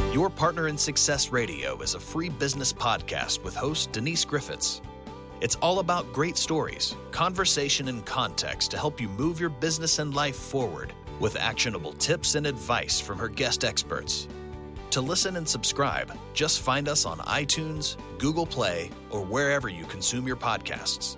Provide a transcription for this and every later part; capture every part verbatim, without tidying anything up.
Your Partner in Success Radio is a free business podcast with host Denise Griffiths. It's all about great stories, conversation, and context to help you move your business and life forward with actionable tips and advice from her guest experts. To listen and subscribe, just find us on iTunes, Google Play, or wherever you consume your podcasts.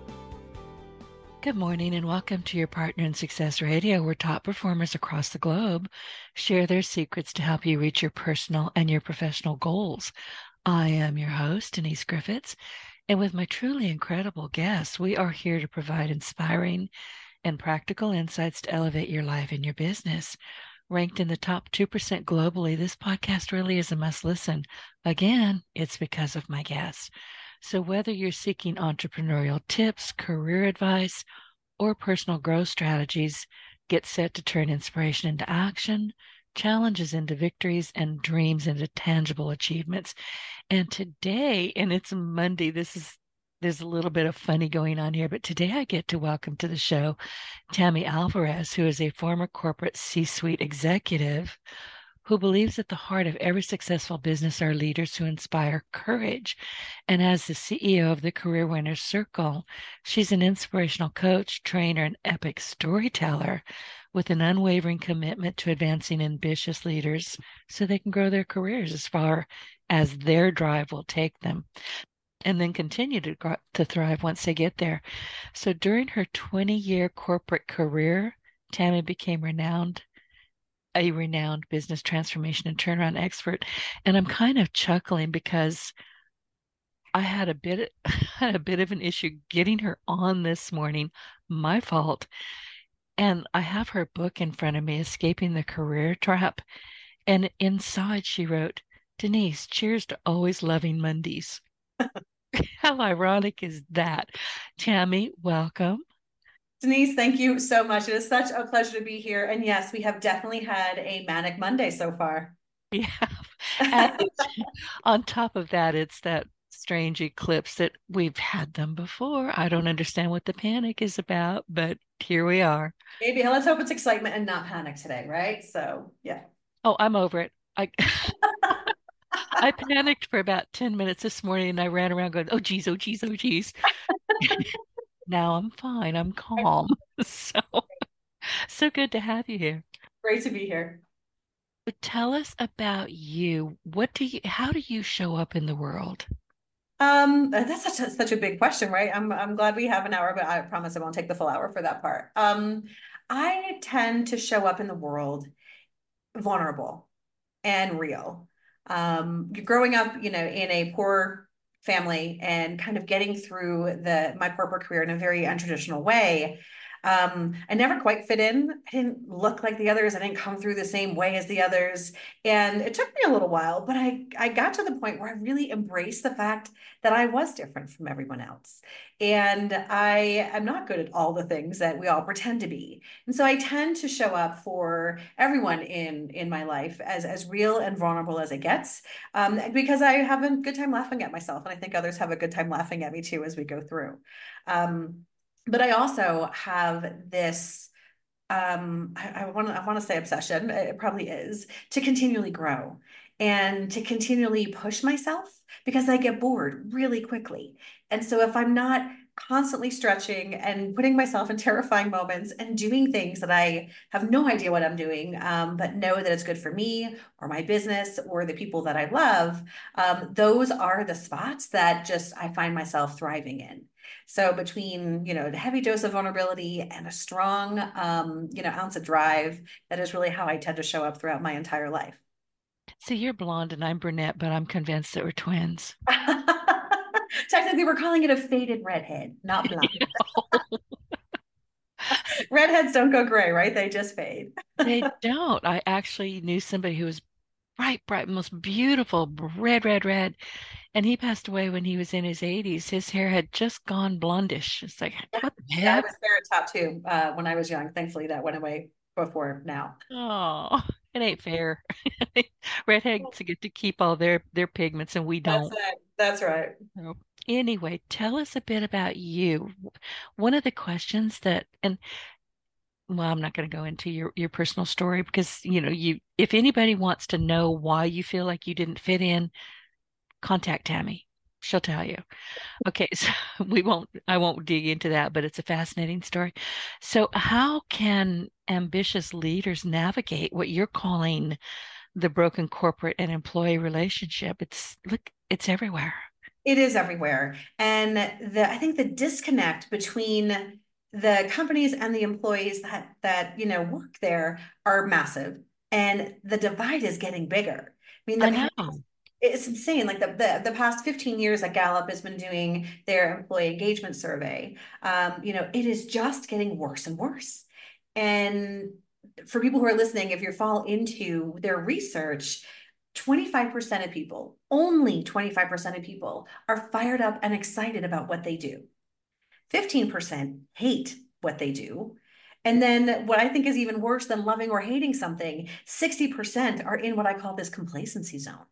Good morning and welcome to Your Partner in Success Radio, where top performers across the globe share their secrets to help you reach your personal and your professional goals. I am your host, Denise Griffiths, and with my truly incredible guests, we are here to provide inspiring and practical insights to elevate your life and your business. Ranked in the top two percent globally, this podcast really is a must listen. Again, it's because of my guests. So whether you're seeking entrepreneurial tips, career advice, or personal growth strategies, get set to turn inspiration into action, challenges into victories, and dreams into tangible achievements. And today, and it's Monday, this is there's a little bit of funny going on here, but today I get to welcome to the show Tammy Alvarez, who is a former corporate C-suite executive who believes at the heart of every successful business are leaders who inspire courage. And as the C E O of the Career Winners Circle, she's an inspirational coach, trainer, and epic storyteller with an unwavering commitment to advancing ambitious leaders so they can grow their careers as far as their drive will take them, and then continue to, to thrive once they get there. So during her twenty-year corporate career, Tammy became renowned a renowned business transformation and turnaround expert. And I'm kind of chuckling because I had a bit had a bit of an issue getting her on this morning, my fault. And I have her book in front of me, Escaping the Career Trap. And inside she wrote, "Denise, cheers to always loving Mondays." How ironic is that? Tammy, welcome. Denise, thank you so much. It is such a pleasure to be here. And yes, we have definitely had a manic Monday so far. Yeah. And on top of that, it's that strange eclipse that we've had them before. I don't understand what the panic is about, but here we are. Maybe let's hope it's excitement and not panic today, right? So, yeah. Oh, I'm over it. I I panicked for about ten minutes this morning and I ran around going, oh, geez, oh, geez, oh, geez. Now I'm fine. I'm calm. So, so good to have you here. Great to be here. But tell us about you. What do you, how do you show up in the world? Um, that's such a, such a big question, right? I'm, I'm glad we have an hour, but I promise I won't take the full hour for that part. Um, I tend to show up in the world vulnerable and real. Um, growing up, you know, in a poor family and kind of getting through the my corporate career in a very untraditional way. Um, I never quite fit in. I didn't look like the others. I didn't come through the same way as the others. And it took me a little while, but I, I got to the point where I really embraced the fact that I was different from everyone else. And I am not good at all the things that we all pretend to be. And so I tend to show up for everyone in, in my life as, as real and vulnerable as it gets, um, because I have a good time laughing at myself. And I think others have a good time laughing at me too as we go through. Um, But I also have this, um, I, I want to I want to say obsession, it probably is, to continually grow and to continually push myself because I get bored really quickly. And so if I'm not constantly stretching and putting myself in terrifying moments and doing things that I have no idea what I'm doing, um, but know that it's good for me or my business or the people that I love, um, those are the spots that just I find myself thriving in. So between, you know, the heavy dose of vulnerability and a strong, um, you know, ounce of drive, that is really how I tend to show up throughout my entire life. So you're blonde and I'm brunette, but I'm convinced that we're twins. Technically, we're calling it a faded redhead, not blonde. Redheads don't go gray, right? They just fade. They don't. I actually knew somebody who was bright, bright, most beautiful, red, red, red. And he passed away when he was in his eighties. His hair had just gone blondish. It's like, what the heck? Yeah, I was ferret top too uh, when I was young. Thankfully, that went away before now. Oh, it ain't fair. Redheads get to keep all their, their pigments and we don't. That's, it. That's right. So, anyway, tell us a bit about you. One of the questions that, and well, I'm not going to go into your, your personal story because, you know, you, if anybody wants to know why you feel like you didn't fit in, contact Tammy. She'll tell you. Okay, so we won't, I won't dig into that, but it's a fascinating story. So how can ambitious leaders navigate what you're calling the broken corporate and employee relationship? It's, look, it's everywhere. It is everywhere. And the I think the disconnect between the companies and the employees that that you know work there are massive. And the divide is getting bigger. I mean, the I past, know. it's insane. Like the, the the past fifteen years that Gallup has been doing their employee engagement survey, um, you know, it is just getting worse and worse. And for people who are listening, if you fall into their research, twenty-five percent of people, only twenty-five percent of people are fired up and excited about what they do. fifteen percent hate what they do. And then what I think is even worse than loving or hating something, sixty percent are in what I call this complacency zone.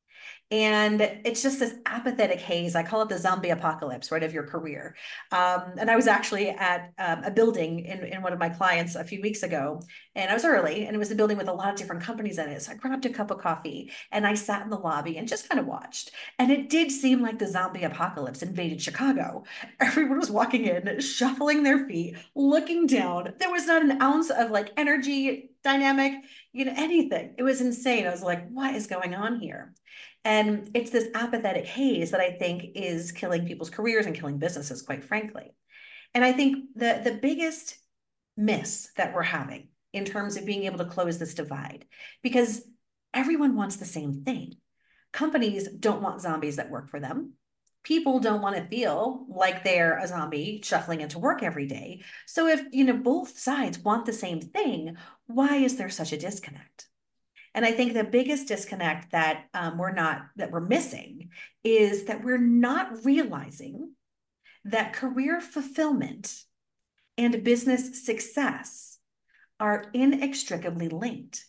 And it's just this apathetic haze. I call it the zombie apocalypse, right, of your career. Um, and I was actually at um, a building in, in one of my clients a few weeks ago, and I was early, and it was a building with a lot of different companies in it. So I grabbed a cup of coffee and I sat in the lobby and just kind of watched. And it did seem like the zombie apocalypse invaded Chicago. Everyone was walking in, shuffling their feet, looking down. There was not an ounce of like energy, dynamic, you know, anything. It was insane. I was like, what is going on here? And it's this apathetic haze that I think is killing people's careers and killing businesses, quite frankly. And I think the, the biggest miss that we're having in terms of being able to close this divide, because everyone wants the same thing. Companies don't want zombies that work for them. People don't want to feel like they're a zombie shuffling into work every day. So if, you know, both sides want the same thing, why is there such a disconnect? And I think the biggest disconnect that um, we're not, that we're missing is that we're not realizing that career fulfillment and business success are inextricably linked.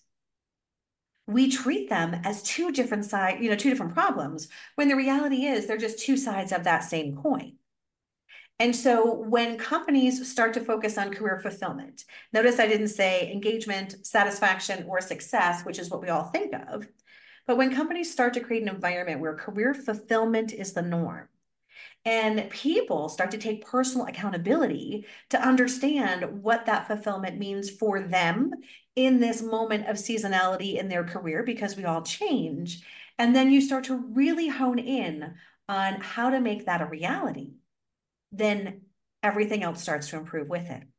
We treat them as two different sides, you know, two different problems, when the reality is they're just two sides of that same coin. And so when companies start to focus on career fulfillment, notice I didn't say engagement, satisfaction, or success, which is what we all think of. But when companies start to create an environment where career fulfillment is the norm, and people start to take personal accountability to understand what that fulfillment means for them in this moment of seasonality in their career, because we all change. And then you start to really hone in on how to make that a reality, then everything else starts to improve with it.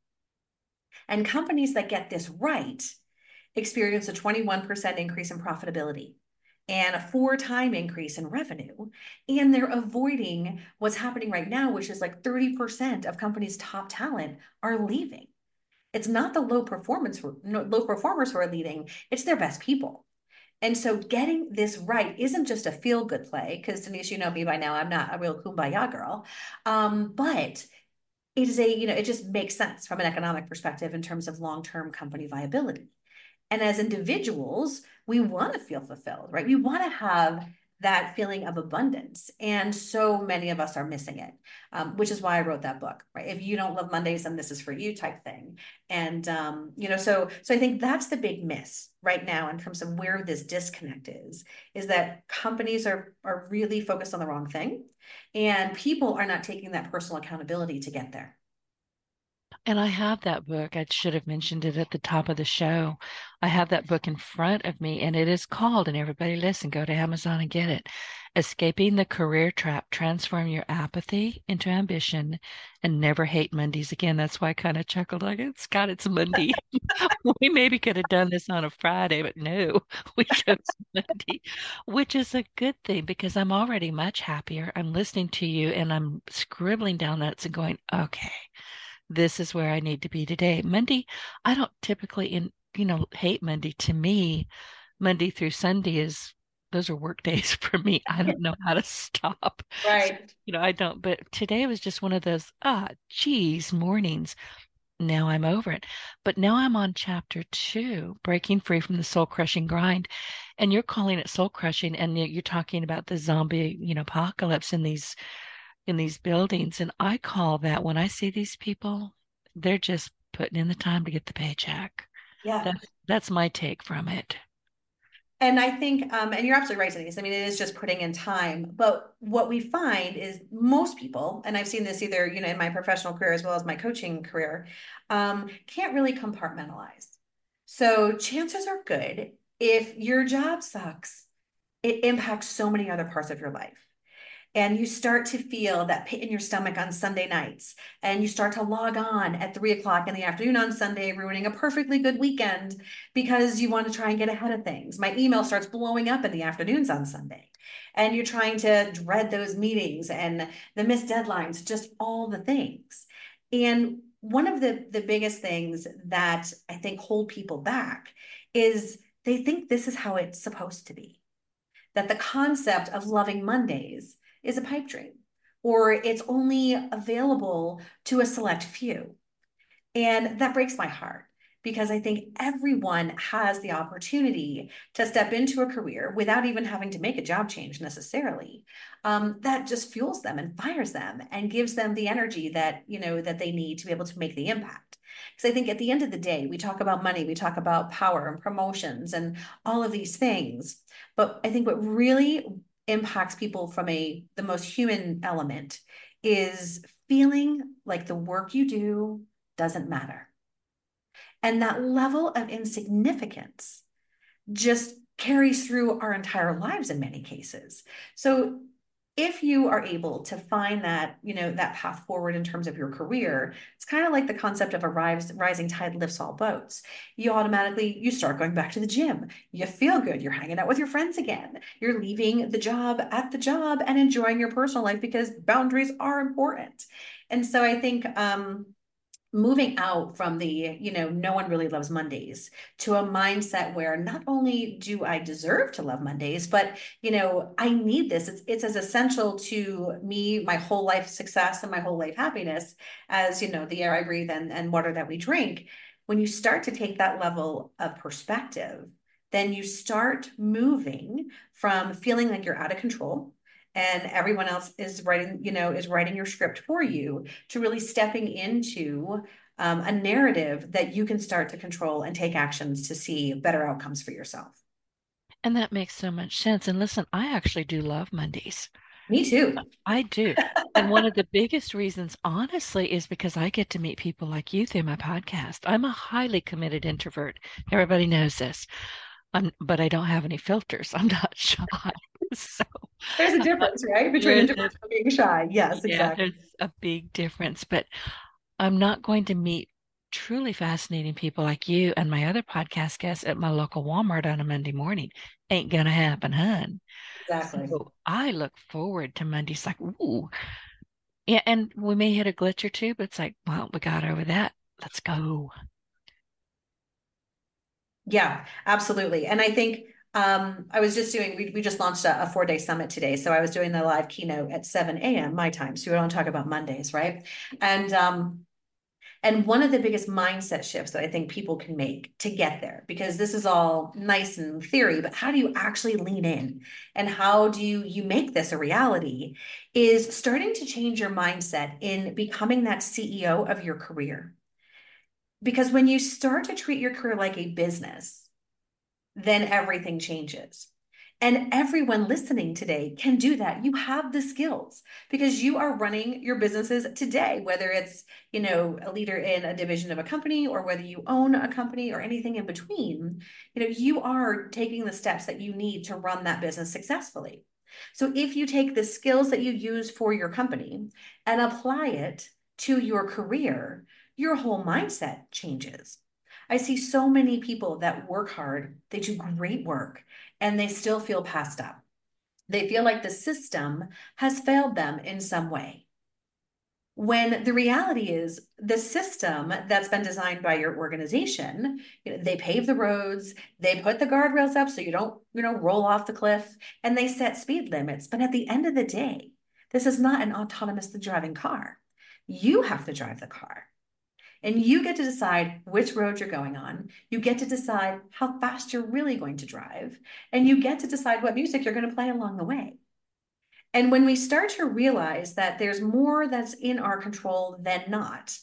And companies that get this right experience a twenty-one percent increase in profitability and a four-time increase in revenue. And they're avoiding what's happening right now, which is like thirty percent of companies' top talent are leaving. It's not the low performance, low performers who are leaving, it's their best people. And so getting this right isn't just a feel-good play, because Denise, you know me by now, I'm not a real kumbaya girl, um, but it is a, you know, it just makes sense from an economic perspective in terms of long-term company viability. And as individuals, we want to feel fulfilled, right? We want to have that feeling of abundance. And so many of us are missing it, um, which is why I wrote that book, right? If you don't love Mondays, then this is for you type thing. And, um, you know, so, so I think that's the big miss right now in terms of where this disconnect is, is that companies are, are really focused on the wrong thing, and people are not taking that personal accountability to get there. And I have that book. I should have mentioned it at the top of the show. I have that book in front of me, and it is called, and everybody listen, go to Amazon and get it. Escaping the Career Trap, Transform Your Apathy into Ambition, and Never Hate Mondays Again. That's why I kind of chuckled like, it's God, it's Monday. We maybe could have done this on a Friday, but no, we chose Monday, which is a good thing because I'm already much happier. I'm listening to you and I'm scribbling down notes and going, okay, this is where I need to be today. Monday, I don't typically, in you know, hate Monday. To me, Monday through Sunday is, those are work days for me. I don't know how to stop. Right. So, you know, I don't, but today was just one of those, ah, geez, mornings. Now I'm over it. But now I'm on chapter two, breaking free from the soul crushing grind. And you're calling it soul crushing. And you're talking about the zombie, you know, apocalypse in these in these buildings. And I call that, when I see these people, they're just putting in the time to get the paycheck. Yeah. That's, that's my take from it. And I think, um, and you're absolutely right, Denise. I mean, it is just putting in time. But what we find is most people, and I've seen this either, you know, in my professional career as well as my coaching career, um, can't really compartmentalize. So chances are good if your job sucks, it impacts so many other parts of your life. And you start to feel that pit in your stomach on Sunday nights, and you start to log on at three o'clock in the afternoon on Sunday, ruining a perfectly good weekend because you want to try and get ahead of things. My email starts blowing up in the afternoons on Sunday, and you're trying to dread those meetings and the missed deadlines, just all the things. And one of the, the biggest things that I think hold people back is they think this is how it's supposed to be, that the concept of loving Mondays is a pipe dream, or it's only available to a select few. And that breaks my heart, because I think everyone has the opportunity to step into a career without even having to make a job change necessarily. Um, that just fuels them and fires them and gives them the energy that, you know, that they need to be able to make the impact. Because I think at the end of the day, we talk about money, we talk about power and promotions and all of these things. But I think what really impacts people from a the most human element is feeling like the work you do doesn't matter. And that level of insignificance just carries through our entire lives in many cases. So if you are able to find that, you know, that path forward in terms of your career, it's kind of like the concept of a rise, rising tide lifts all boats. You automatically, you start going back to the gym. You feel good. You're hanging out with your friends again. You're leaving the job at the job and enjoying your personal life, because boundaries are important. And so I think, um, moving out from the, you know, no one really loves Mondays, to a mindset where not only do I deserve to love Mondays, but, you know, I need this. It's, it's as essential to me, my whole life success and my whole life happiness as, you know, the air I breathe and, and water that we drink. When you start to take that level of perspective, then you start moving from feeling like you're out of control and everyone else is writing, you know, is writing your script for you, to really stepping into um, a narrative that you can start to control and take actions to see better outcomes for yourself. And that makes so much sense. And listen, I actually do love Mondays. Me too. I do. And one of the biggest reasons, honestly, is because I get to meet people like you through my podcast. I'm a highly committed introvert. Everybody knows this. I'm, but I don't have any filters. I'm not shy. So there's a difference, right? Between introversion and being shy. Yes, yeah, exactly. There's a big difference. But I'm not going to meet truly fascinating people like you and my other podcast guests at my local Walmart on a Monday morning. Ain't gonna happen, hun. Exactly. So I look forward to Mondays like, ooh. Yeah, and we may hit a glitch or two, but it's like, well, we got over that. Let's go. Yeah, absolutely. And I think um, I was just doing, we, we just launched a, a four day summit today. So I was doing the live keynote at seven a m my time. So we don't talk about Mondays, right? And, um, and one of the biggest mindset shifts that I think people can make to get there, because this is all nice in theory, but how do you actually lean in and how do you, you make this a reality, is starting to change your mindset in becoming that C E O of your career. Because when you start to treat your career like a business, then everything changes. And everyone listening today can do that. You have the skills because you are running your businesses today, whether it's, you know, a leader in a division of a company or whether you own a company or anything in between. You know, you are taking the steps that you need to run that business successfully. So if you take the skills that you use for your company and apply it to your career, your whole mindset changes. I see so many people that work hard, they do great work, and they still feel passed up. They feel like the system has failed them in some way. When the reality is the system that's been designed by your organization, you know, they pave the roads, they put the guardrails up so you don't, you know, roll off the cliff, and they set speed limits. But at the end of the day, this is not an autonomously driving car. You have to drive the car. And you get to decide which road you're going on. You get to decide how fast you're really going to drive. And you get to decide what music you're going to play along the way. And when we start to realize that there's more that's in our control than not,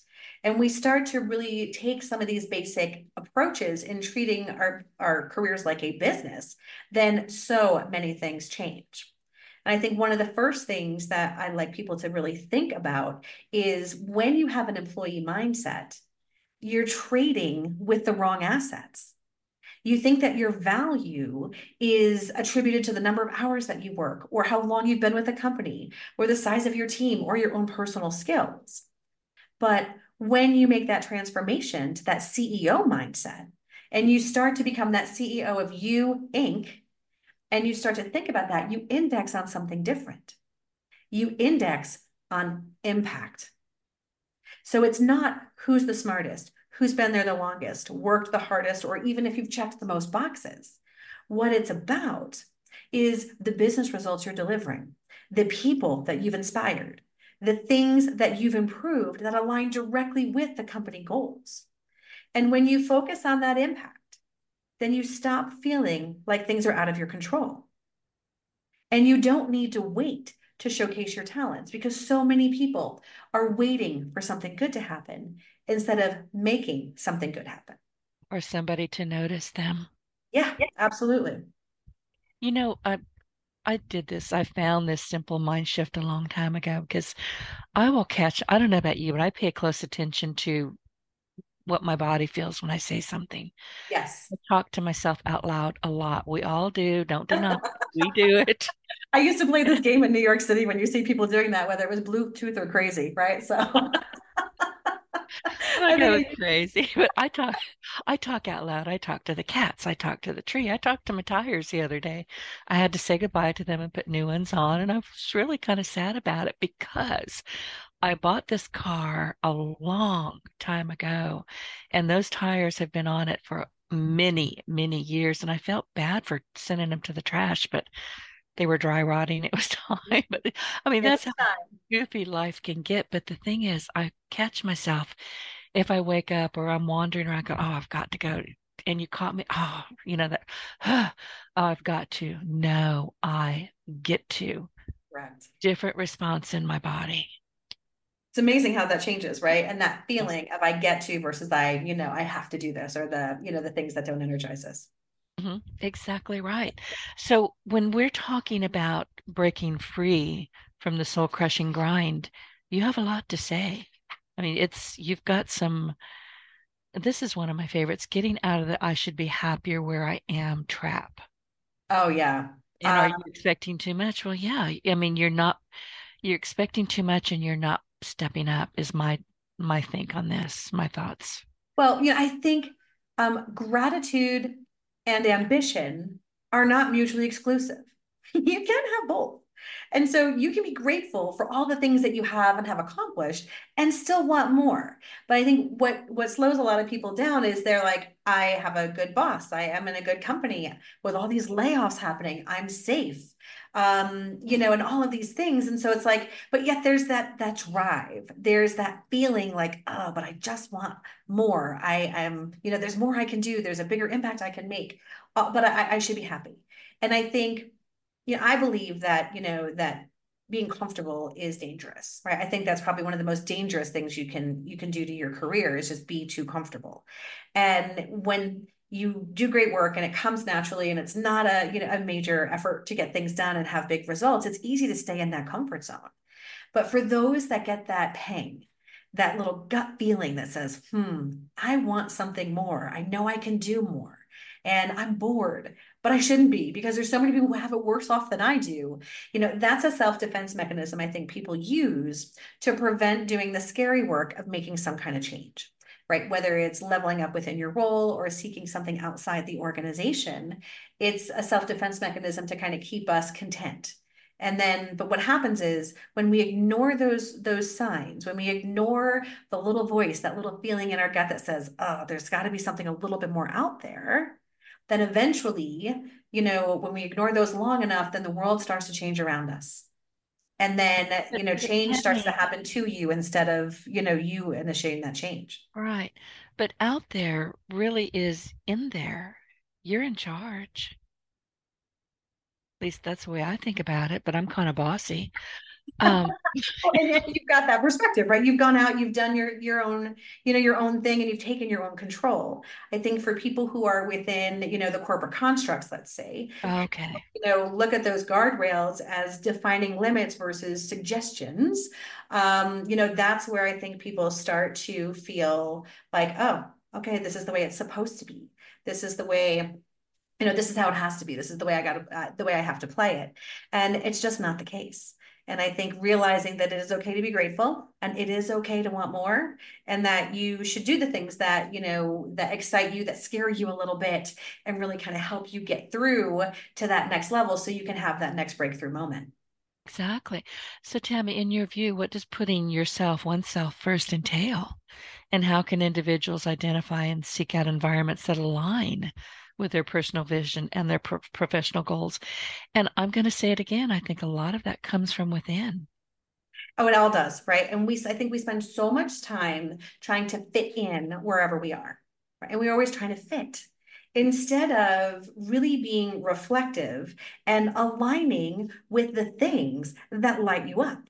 And we start to really take some of these basic approaches in treating our, our careers like a business, then so many things change. And I think one of the first things that I like people to really think about is when you have an employee mindset, you're trading with the wrong assets. You think that your value is attributed to the number of hours that you work, or how long you've been with a company, or the size of your team, or your own personal skills. But when you make that transformation to that C E O mindset, and you start to become that C E O of You, Incorporated, and you start to think about that, you index on something different. You index on impact. So it's not who's the smartest, who's been there the longest, worked the hardest, or even if you've checked the most boxes. What it's about is the business results you're delivering, the people that you've inspired, the things that you've improved that align directly with the company goals. And when you focus on that impact, then you stop feeling like things are out of your control. And you don't need to wait to showcase your talents, because so many people are waiting for something good to happen instead of making something good happen. Or somebody to notice them. Yeah, absolutely. You know, I I did this. I found this simple mind shift a long time ago, because I will catch, I don't know about you, but I pay close attention to what my body feels when I say something. Yes. I talk to myself out loud a lot. We all do. Don't deny. We do it. I used to play this game in New York City when you see people doing that, whether it was Bluetooth or crazy, right? So I I know think it's crazy, but I talk I talk out loud. I talk to the cats. I talk to the tree. I talked to my tires the other day. I had to say goodbye to them and put new ones on, and I was really kind of sad about it, because I bought this car a long time ago, and those tires have been on it for many, many years, and I felt bad for sending them to the trash, but they were dry rotting. It was time. But I mean, that's it's how time. goofy life can get. But the thing is, I catch myself if I wake up or I'm wandering around, I go, oh, I've got to go. And you caught me. Oh, you know that. Oh, I've got to. No, I get to. Correct. Different response in my body. It's amazing how that changes, right? And that Yes. feeling of I get to versus I, you know, I have to do this, or the, you know, the things that don't energize us. Mhm. Exactly right. So when we're talking about breaking free from the soul crushing grind, you have a lot to say. I mean, it's, you've got some, this is one of my favorites, getting out of the I should be happier where I am trap. Oh yeah. And are Uh, you expecting too much? Well, yeah. I mean, you're not, you're expecting too much and you're not stepping up is my, my think on this, my thoughts. well, you know, I think um, gratitude and ambition are not mutually exclusive. You can have both. And so you can be grateful for all the things that you have and have accomplished and still want more. But I think what what slows a lot of people down is they're like, I have a good boss. I am in a good company with all these layoffs happening. I'm safe. Um, you know, and all of these things. And so it's like, but yet there's that that drive. There's that feeling like, oh, but I just want more. I am, you know, there's more I can do. There's a bigger impact I can make. Uh, but I, I should be happy. And I think you know, I believe that, you know, that being comfortable is dangerous, right? I think that's probably one of the most dangerous things you can you can do to your career is just be too comfortable. And when you do great work and it comes naturally and it's not a, you know, a major effort to get things done and have big results, it's easy to stay in that comfort zone. But for those that get that pang, that little gut feeling that says, hmm, I want something more. I know I can do more. And I'm bored, but I shouldn't be because there's so many people who have it worse off than I do. You know, that's a self-defense mechanism I think people use to prevent doing the scary work of making some kind of change, right? Whether it's leveling up within your role or seeking something outside the organization, it's a self-defense mechanism to kind of keep us content. And then, but what happens is when we ignore those those signs, when we ignore the little voice, that little feeling in our gut that says, oh, there's got to be something a little bit more out there, then eventually, you know, when we ignore those long enough, then the world starts to change around us. And then, But, you know, but it change starts to can, happen to you instead of, you know, you initiating that change. right. But out there really is in there. You're in charge. least that's the way I think about it, but I'm kind of bossy. Um, Well, and then you've got that perspective, right? You've gone out, you've done your your own, you know, your own thing, and you've taken your own control. I think for people who are within, you know, the corporate constructs, let's say, okay. you know, look at those guardrails as defining limits versus suggestions. Um, you know, that's where I think people start to feel like, oh, okay, this is the way it's supposed to be. This is the way, you know, this is how it has to be. This is the way I got to, uh, the way I have to play it. And it's just not the case. And I think realizing that it is okay to be grateful and it is okay to want more, and that you should do the things that, you know, that excite you, that scare you a little bit, and really kind of help you get through to that next level so you can have that next breakthrough moment. Exactly. So, Tammy, in your view, what does putting yourself, oneself first entail? And how can individuals identify and seek out environments that align with their personal vision and their pro- professional goals? And I'm going to say it again. I think a lot of that comes from within. Oh, it all does, right? And we, I think we spend so much time trying to fit in wherever we are, right? And we're always trying to fit instead of really being reflective and aligning with the things that light you up.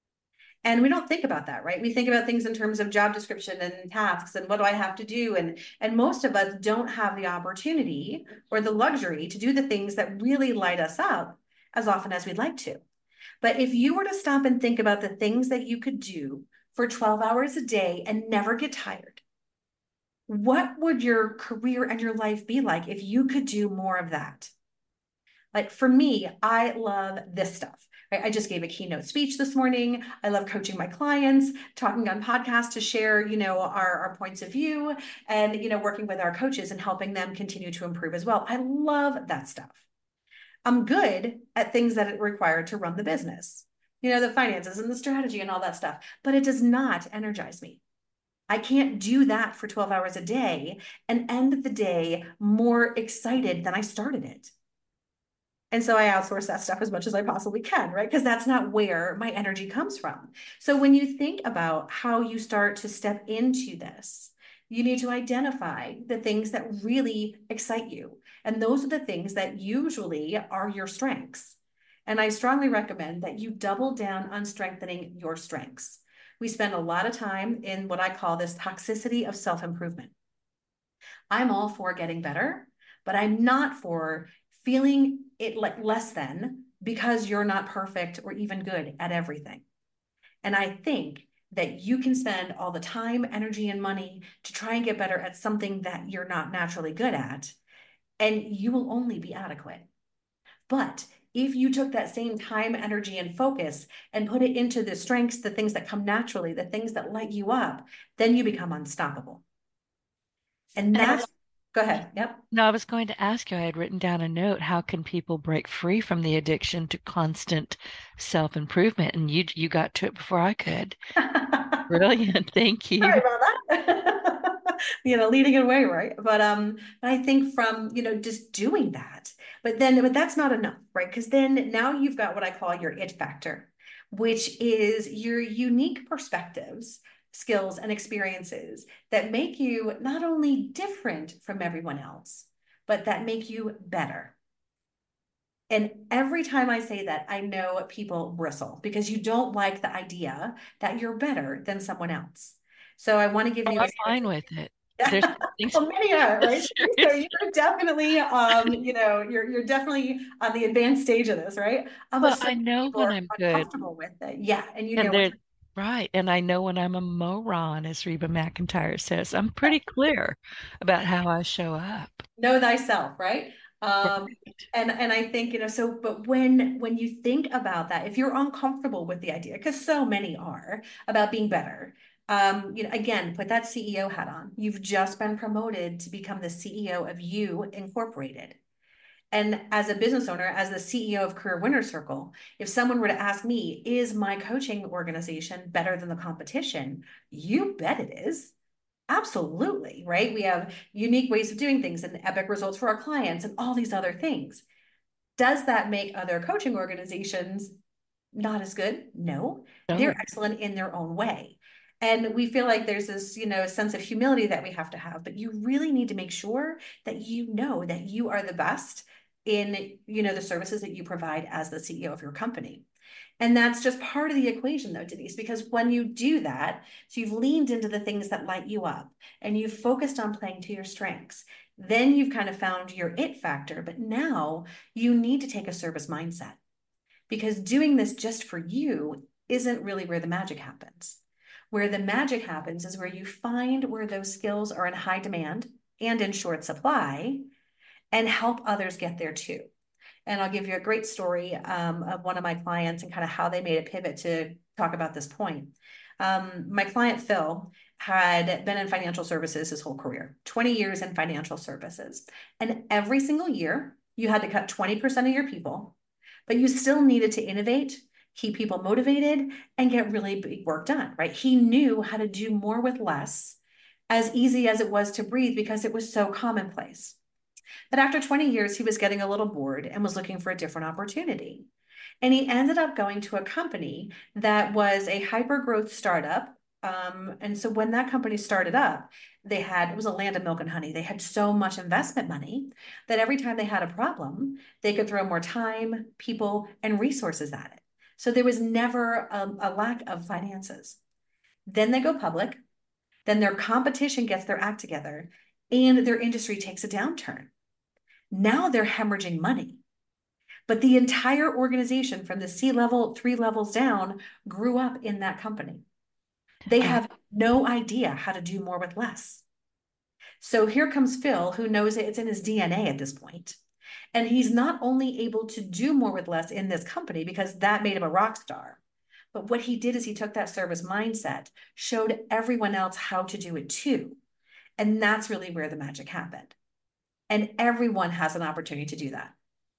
And we don't think about that, right? We think about things in terms of job description and tasks and what do I have to do? And, and most of us don't have the opportunity or the luxury to do the things that really light us up as often as we'd like to. But if you were to stop and think about the things that you could do for twelve hours a day and never get tired, what would your career and your life be like if you could do more of that? Like for me, I love this stuff. Right? I just gave a keynote speech this morning. I love coaching my clients, talking on podcasts to share, you know, our, our points of view, and, you know, working with our coaches and helping them continue to improve as well. I love that stuff. I'm good at things that it required to run the business, you know, the finances and the strategy and all that stuff, but it does not energize me. I can't do that for twelve hours a day and end the day more excited than I started it. And so I outsource that stuff as much as I possibly can, right? Because that's not where my energy comes from. So when you think about how you start to step into this, you need to identify the things that really excite you. And those are the things that usually are your strengths. And I strongly recommend that you double down on strengthening your strengths. We spend a lot of time in what I call this toxicity of self-improvement. I'm all for getting better, but I'm not for feeling it like less than because you're not perfect or even good at everything. And I think that you can spend all the time, energy, and money to try and get better at something that you're not naturally good at, and you will only be adequate. But if you took that same time, energy, and focus and put it into the strengths, the things that come naturally, the things that light you up, then you become unstoppable. And that's, go ahead. Yep. No, I was going to ask you, I had written down a note, how can people break free from the addiction to constant self-improvement? And you you got to it before I could. Brilliant. Thank you. Sorry about that. You know, leading it away, right? But um, but I think from, you know, just doing that, but then but that's not enough, right? Because then now you've got what I call your it factor, which is your unique perspectives, skills, and experiences that make you not only different from everyone else, but that make you better. And every time I say that, I know people bristle because you don't like the idea that you're better than someone else. So I want to give Oh, you I'm a fine with it. There's things. well, many are, right? So you're definitely, um, you know, you're you're definitely on the advanced stage of this, right? Um, but Well, so I many know people when are I'm good. uncomfortable with it. Yeah, and you And know what? they're right. And I know when I'm a moron, as Reba McEntire says. I'm pretty clear about how I show up. Know thyself, right? Um, Right. and and I think, you know, so but when when you think about that, if you're uncomfortable with the idea, because so many are about being better, um, you know, again, put that C E O hat on. You've just been promoted to become the C E O of You Incorporated. And as a business owner, as the C E O of Career Winner Circle, if someone were to ask me, is my coaching organization better than the competition? You bet it is. Absolutely, right? We have unique ways of doing things and epic results for our clients and all these other things. Does that make other coaching organizations not as good? No, they're Oh, excellent in their own way. And we feel like there's this, you know, sense of humility that we have to have, but you really need to make sure that you know that you are the best in, you know, the services that you provide as the C E O of your company. And that's just part of the equation though, Denise, because when you do that, so you've leaned into the things that light you up and you've focused on playing to your strengths, then you've kind of found your it factor. But now you need to take a service mindset, because doing this just for you isn't really where the magic happens. Where the magic happens is where you find where those skills are in high demand and in short supply, and help others get there too. And I'll give you a great story um, of one of my clients and kind of how they made a pivot to talk about this point. Um, my client, Phil, had been in financial services his whole career, twenty years in financial services. And every single year, you had to cut twenty percent of your people, but you still needed to innovate, keep people motivated, and get really big work done, right? He knew how to do more with less, as easy as it was to breathe, because it was so commonplace. But after twenty years, he was getting a little bored and was looking for a different opportunity. And he ended up going to a company that was a hyper growth startup. Um, and so when that company started up, they had, it was a land of milk and honey. They had so much investment money that every time they had a problem, they could throw more time, people, and resources at it. So there was never a, a lack of finances. Then they go public. Then their competition gets their act together and their industry takes a downturn. Now they're hemorrhaging money. But the entire organization from the C-level, three levels down, grew up in that company. They have no idea how to do more with less. So here comes Phil, who knows it's in his D N A at this point. And he's not only able to do more with less in this company because that made him a rock star, but what he did is he took that service mindset, showed everyone else how to do it too. And that's really where the magic happened. And everyone has an opportunity to do that.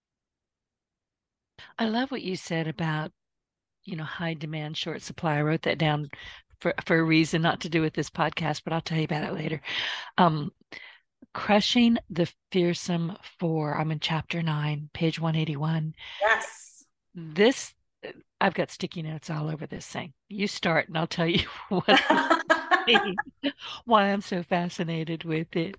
I love what you said about, you know, high demand, short supply. I wrote that down for, for a reason, not to do with this podcast, but I'll tell you about it later. Um, Crushing the Fearsome Four. I'm in chapter nine, page one eighty-one. Yes. This, I've got sticky notes all over this thing. You start and I'll tell you what why I'm so fascinated with it.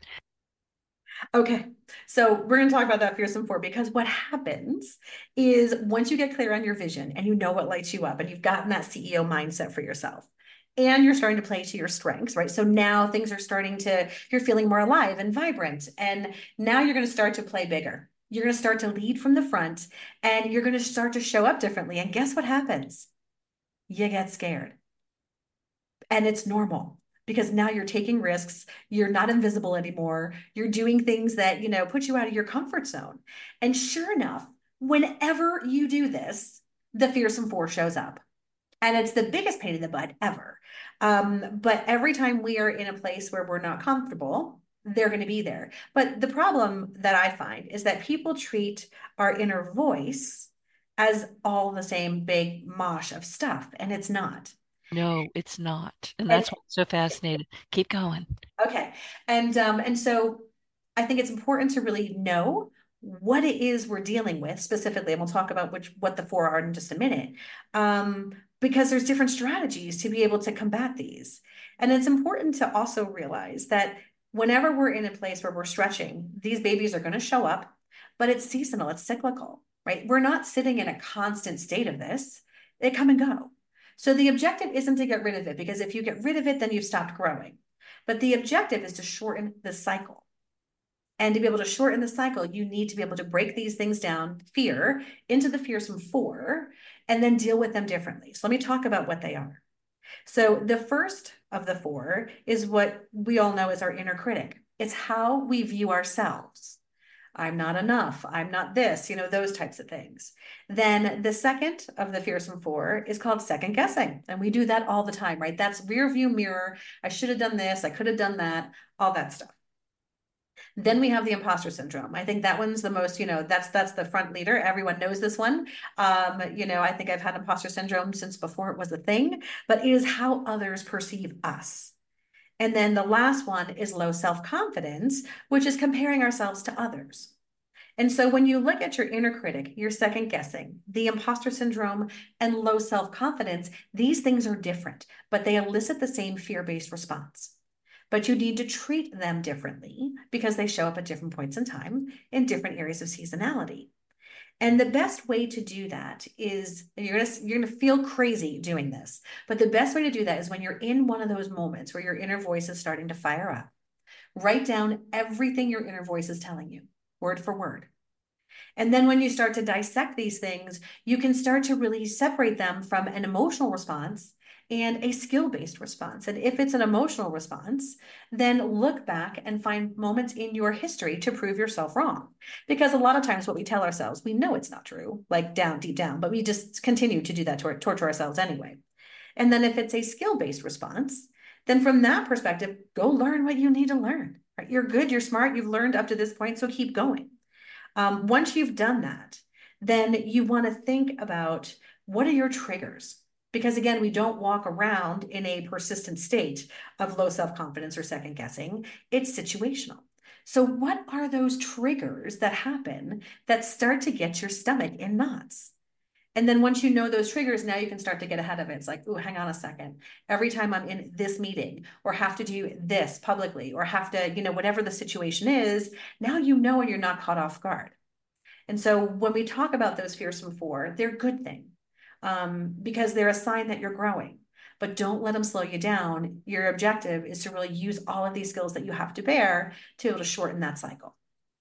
Okay, so we're going to talk about that Fearsome Four, because what happens is once you get clear on your vision and you know what lights you up and you've gotten that C E O mindset for yourself and you're starting to play to your strengths, right? So now things are starting to, you're feeling more alive and vibrant. And now you're going to start to play bigger. You're going to start to lead from the front and you're going to start to show up differently. And guess what happens? You get scared. And it's normal. Because now you're taking risks, you're not invisible anymore, you're doing things that, you know, put you out of your comfort zone. And sure enough, whenever you do this, the Fearsome Four shows up. And it's the biggest pain in the butt ever. Um, but every time we are in a place where we're not comfortable, they're going to be there. But the problem that I find is that people treat our inner voice as all the same big mosh of stuff, and it's not. No, it's not. And that's what's so fascinating. Keep going. Okay. And um, and so I think it's important to really know what it is we're dealing with specifically. And we'll talk about which what the four are in just a minute. Um, because there's different strategies to be able to combat these. And it's important to also realize that whenever we're in a place where we're stretching, these babies are going to show up, but it's seasonal, it's cyclical, right? We're not sitting in a constant state of this. They come and go. So the objective isn't to get rid of it, because if you get rid of it, then you've stopped growing. But the objective is to shorten the cycle. And to be able to shorten the cycle, you need to be able to break these things down, fear, into the Fearsome Four, and then deal with them differently. So let me talk about what they are. So the first of the four is what we all know as our inner critic. It's how we view ourselves. I'm not enough. I'm not this, you know, those types of things. Then the second of the Fearsome Four is called second guessing. And we do that all the time, right? That's rear view mirror. I should have done this. I could have done that, all that stuff. Then we have the imposter syndrome. I think that one's the most, you know, that's that's the front leader. Everyone knows this one. Um, you know, I think I've had imposter syndrome since before it was a thing, but it is how others perceive us. And then the last one is low self-confidence, which is comparing ourselves to others. And so when you look at your inner critic, your second guessing, the imposter syndrome, and low self-confidence, these things are different, but they elicit the same fear-based response. but you need to treat them differently because they show up at different points in time in different areas of seasonality. And the best way to do that is you're gonna you're gonna feel crazy doing this, but the best way to do that is when you're in one of those moments where your inner voice is starting to fire up. Write down everything your inner voice is telling you, word for word. And then when you start to dissect these things, you can start to really separate them from an emotional response and a skill-based response. And if it's an emotional response, then look back and find moments in your history to prove yourself wrong. Because a lot of times what we tell ourselves, we know it's not true, like down, deep down, but we just continue to do that to torture ourselves anyway. And then if it's a skill-based response, then from that perspective, go learn what you need to learn. Right? You're good, you're smart, you've learned up to this point, so keep going. Um, once you've done that, then you want to think about what are your triggers? Because again, we don't walk around in a persistent state of low self-confidence or second guessing. It's situational. So what are those triggers that happen that start to get your stomach in knots? And then once you know those triggers, now you can start to get ahead of it. It's like, oh, hang on a second. Every time I'm in this meeting or have to do this publicly or have to, you know, whatever the situation is, now you know and you're not caught off guard. And so when we talk about those fears from four, they're a good thing um, because they're a sign that you're growing. But don't let them slow you down. Your objective is to really use all of these skills that you have to bear to be able to shorten that cycle.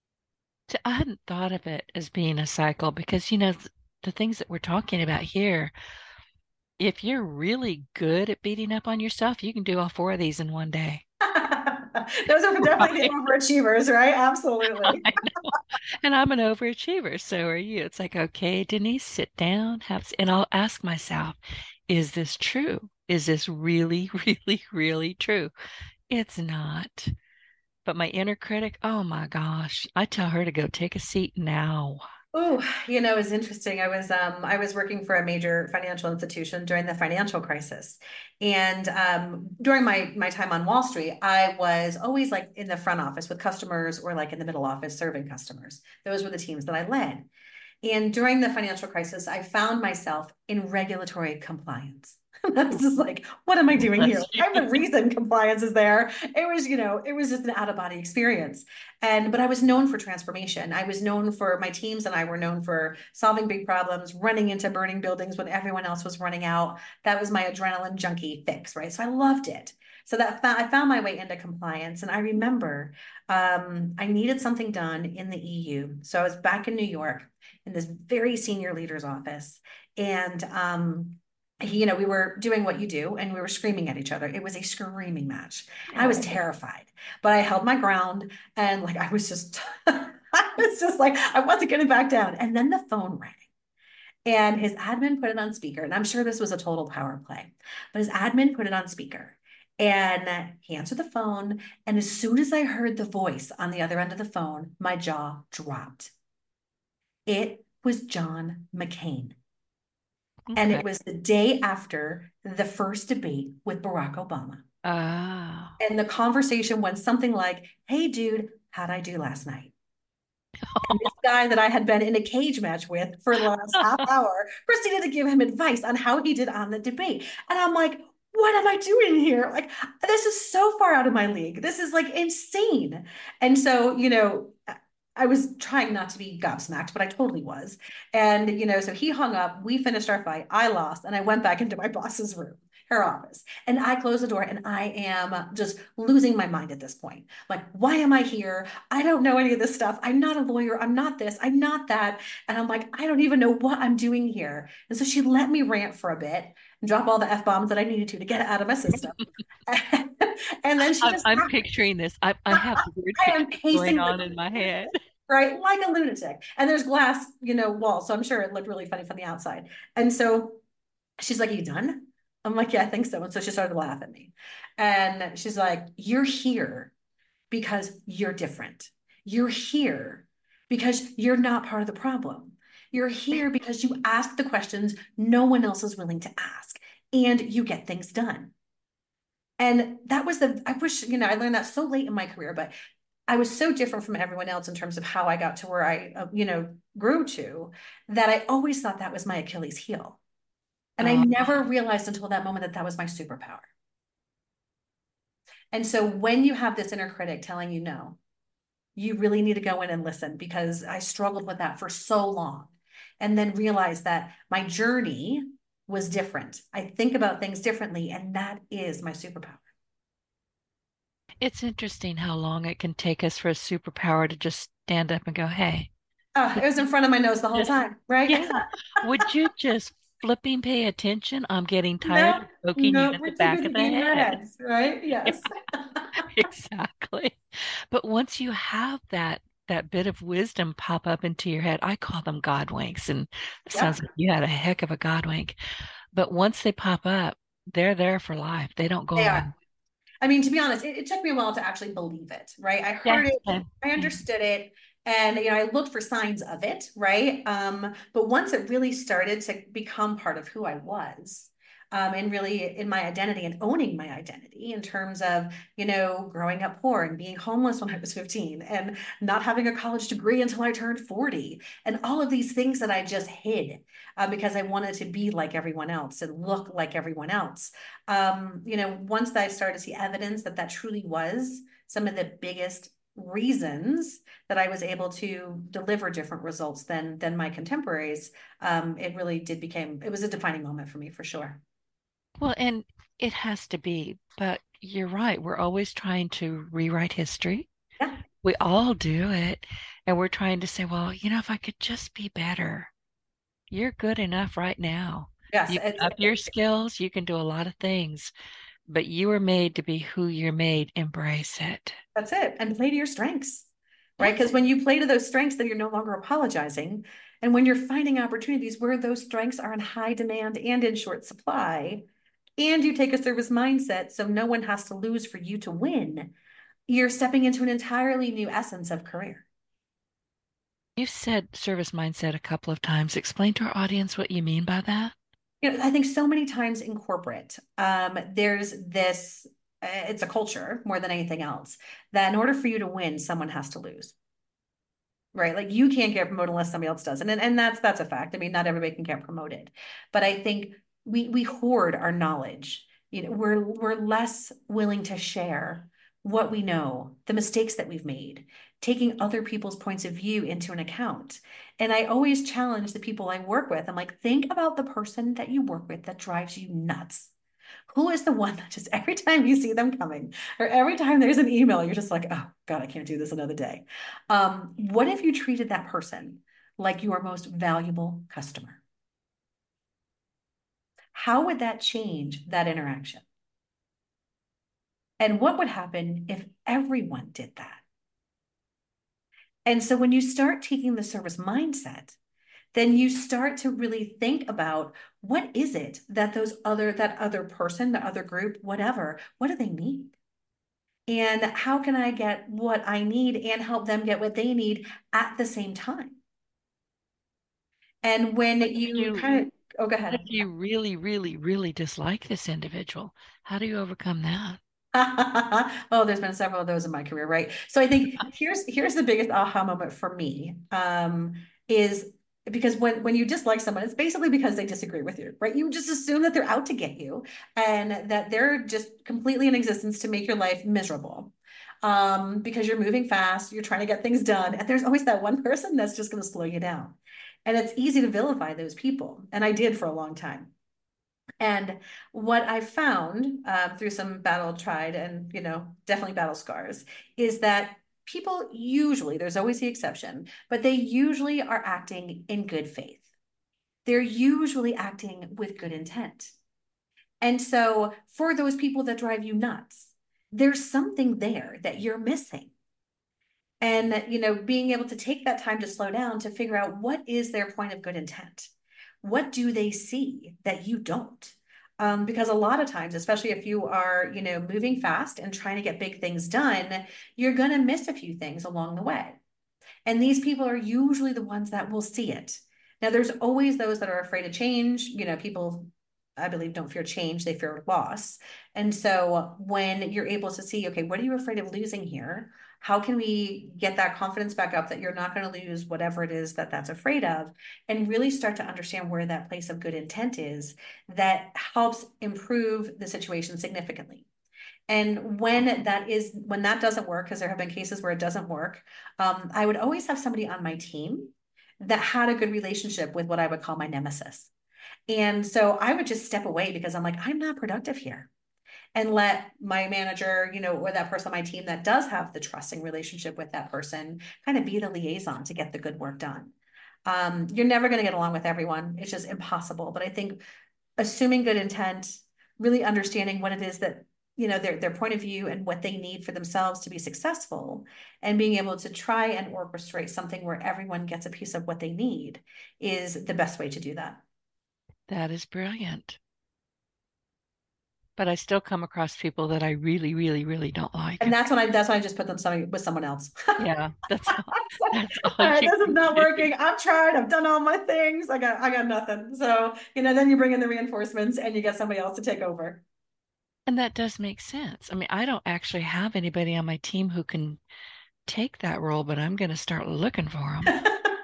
I hadn't thought of it as being a cycle because, you know, the things that we're talking about here, if you're really good at beating up on yourself, you can do all four of these in one day. Those are definitely the overachievers, right? Absolutely. And I'm an overachiever. So are you. It's like, okay, Denise, sit down, have, and I'll ask myself, is this true? Is this really, really, really true? It's not. But my inner critic, oh my gosh, I tell her to go take a seat now. Oh, you know, it's interesting. I was um I was working for a major financial institution during the financial crisis. And um during my my time on Wall Street, I was always like in the front office with customers or like in the middle office serving customers. Those were the teams that I led. And during the financial crisis, I found myself in regulatory compliance. I was just like, what am I doing here? I'm the reason compliance is there. It was, you know, it was just an out of body experience. And, but I was known for transformation. I was known for my teams and I were known for solving big problems, running into burning buildings when everyone else was running out. That was my adrenaline junkie fix, right? So I loved it. So that I found my way into compliance. And I remember um, I needed something done in the E U. So I was back in New York in this very senior leader's office. And um, he, you know, we were doing what you do and we were screaming at each other. It was a screaming match. I was terrified, but I held my ground and like, I was just, I was just like, I wasn't getting back down. And then the phone rang and his admin put it on speaker. And I'm sure this was a total power play, but his admin put it on speaker and he answered the phone. And as soon as I heard the voice on the other end of the phone, my jaw dropped. It was John McCain. Okay. And it was the day after the first debate with Barack Obama. Oh. And the conversation went something like, hey, dude, how'd I do last night? And this guy that I had been in a cage match with for the last half hour proceeded to give him advice on how he did on the debate. And I'm like, what am I doing here? Like, this is so far out of my league. This is like insane. And so, you know, I was trying not to be gobsmacked, but I totally was. And, you know, so he hung up, we finished our fight, I lost, and I went back into my boss's room, her office. And I closed the door and I am just losing my mind at this point. Like, why am I here? I don't know any of this stuff. I'm not a lawyer. I'm not this. I'm not that. And I'm like, I don't even know what I'm doing here. And so she let me rant for a bit and drop all the F-bombs that I needed to to get it out of my system. And then she I'm, just I'm picturing this. I, I have weird I am going on in my head. Right, like a lunatic. And there's glass, you know, walls. So I'm sure it looked really funny from the outside. And so she's like, are you done? I'm like, yeah, I think so. And so she started to laugh at me. And she's like, you're here because you're different. You're here because you're not part of the problem. You're here because you ask the questions no one else is willing to ask, and you get things done. And that was the, I wish, you know, I learned that so late in my career, but I was so different from everyone else in terms of how I got to where I, uh, you know, grew to, that I always thought that was my Achilles heel. And I never realized until that moment that that was my superpower. And so when you have this inner critic telling you no, you really need to go in and listen, because I struggled with that for so long. And then realized that my journey was different. I think about things differently, and that is my superpower. It's interesting how long it can take us for a superpower to just stand up and go, hey, Oh, it was in front of my nose the whole just, time, right? yeah, would you just flipping pay attention? I'm getting tired No, of poking you no, in the we're too back busy of the beating our head. heads, right? Yeah, Yes. exactly. But once you have that that bit of wisdom pop up into your head, I call them God winks, and it sounds Yep, like you had a heck of a God wink. But once they pop up, they're there for life. They don't go they away. are. I mean, to be honest, it, it took me a while to actually believe it, right? I Yeah, heard it, yeah, I yeah. understood it, and you know, I looked for signs of it, right? Um, but once it really started to become part of who I was, um, and really in my identity and owning my identity in terms of, you know, growing up poor and being homeless when I was fifteen and not having a college degree until I turned forty, and all of these things that I just hid uh, because I wanted to be like everyone else and look like everyone else. Um, you know, once I started to see evidence that that truly was some of the biggest reasons that I was able to deliver different results than than my contemporaries, um, it really did became it was a defining moment for me for sure. Well, and it has to be, but you're right. We're always trying to rewrite history. Yeah. We all do it. And we're trying to say, well, you know, if I could just be better, you're good enough right now. Yes, You can it's up your skills, you can do a lot of things, but you were made to be who you're made. Embrace it. that's it. And play to your strengths, right? Yes. Because when you play to those strengths, then you're no longer apologizing. And when you're finding opportunities where those strengths are in high demand and in short supply, and you take a service mindset, so no one has to lose for you to win, you're stepping into an entirely new essence of career. You've said service mindset a couple of times. Explain to our audience what you mean by that. You know, I think so many times in corporate, um, there's this, uh, it's a culture more than anything else, that in order for you to win, someone has to lose. Right. Like you can't get promoted unless somebody else does. And, and, and that's that's a fact. I mean, not everybody can get promoted. But I think we we hoard our knowledge. You know, we're we're less willing to share what we know, the mistakes that we've made, taking other people's points of view into an account. And I always challenge the people I work with. I'm like, think about the person that you work with that drives you nuts. Who is the one that just every time you see them coming or every time there's an email, you're just like, oh God, I can't do this another day. Um, what if you treated that person like your most valuable customer? How would that change that interaction? And what would happen if everyone did that? And so when you start taking the service mindset, then you start to really think about what is it that those other, that other person, the other group, whatever, what do they need? And how can I get what I need and help them get what they need at the same time? And when What if you you kind of, oh, go what if ahead. you really, really, really dislike this individual? How do you overcome that? Oh, there's been several of those in my career, right? So I think here's here's the biggest aha moment for me, um, is because when when you dislike someone, it's basically because they disagree with you, right? You just assume that they're out to get you and that they're just completely in existence to make your life miserable. Um, because you're moving fast, you're trying to get things done, and there's always that one person that's just going to slow you down. And it's easy to vilify those people, and I did for a long time. And what I found um, through some battle tried and, you know, definitely battle scars is that people usually, there's always the exception, but they usually are acting in good faith. They're usually acting with good intent. And so for those people that drive you nuts, there's something there that you're missing. And, you know, being able to take that time to slow down to figure out what is their point of good intent? What do they see that you don't? Um, because a lot of times, especially if you are, you know, moving fast and trying to get big things done, you're going to miss a few things along the way. And these people are usually the ones that will see it. Now, there's always those that are afraid of change. You know, people, I believe, don't fear change, they fear loss. And so when you're able to see, okay, what are you afraid of losing here? How can we get that confidence back up that you're not going to lose whatever it is that that's afraid of, and really start to understand where that place of good intent is that helps improve the situation significantly. And when that is, when that doesn't work, because there have been cases where it doesn't work, um, I would always have somebody on my team that had a good relationship with what I would call my nemesis. And so I would just step away because I'm like, I'm not productive here, and let my manager, you know, or that person on my team that does have the trusting relationship with that person kind of be the liaison to get the good work done. Um, you're never going to get along with everyone. It's just impossible. But I think assuming good intent, really understanding what it is that, you know, their, their point of view and what they need for themselves to be successful, and being able to try and orchestrate something where everyone gets a piece of what they need is the best way to do that. That is brilliant. But I still come across people that I really, really, really don't like. And that's when I, that's when I just put them some, with someone else. Yeah, that's all, like, that's all, all right, you this is can not do. working. I've tried, I've done all my things. I got, I got nothing. So, you know, then you bring in the reinforcements and you get somebody else to take over. And that does make sense. I mean, I don't actually have anybody on my team who can take that role, but I'm going to start looking for them.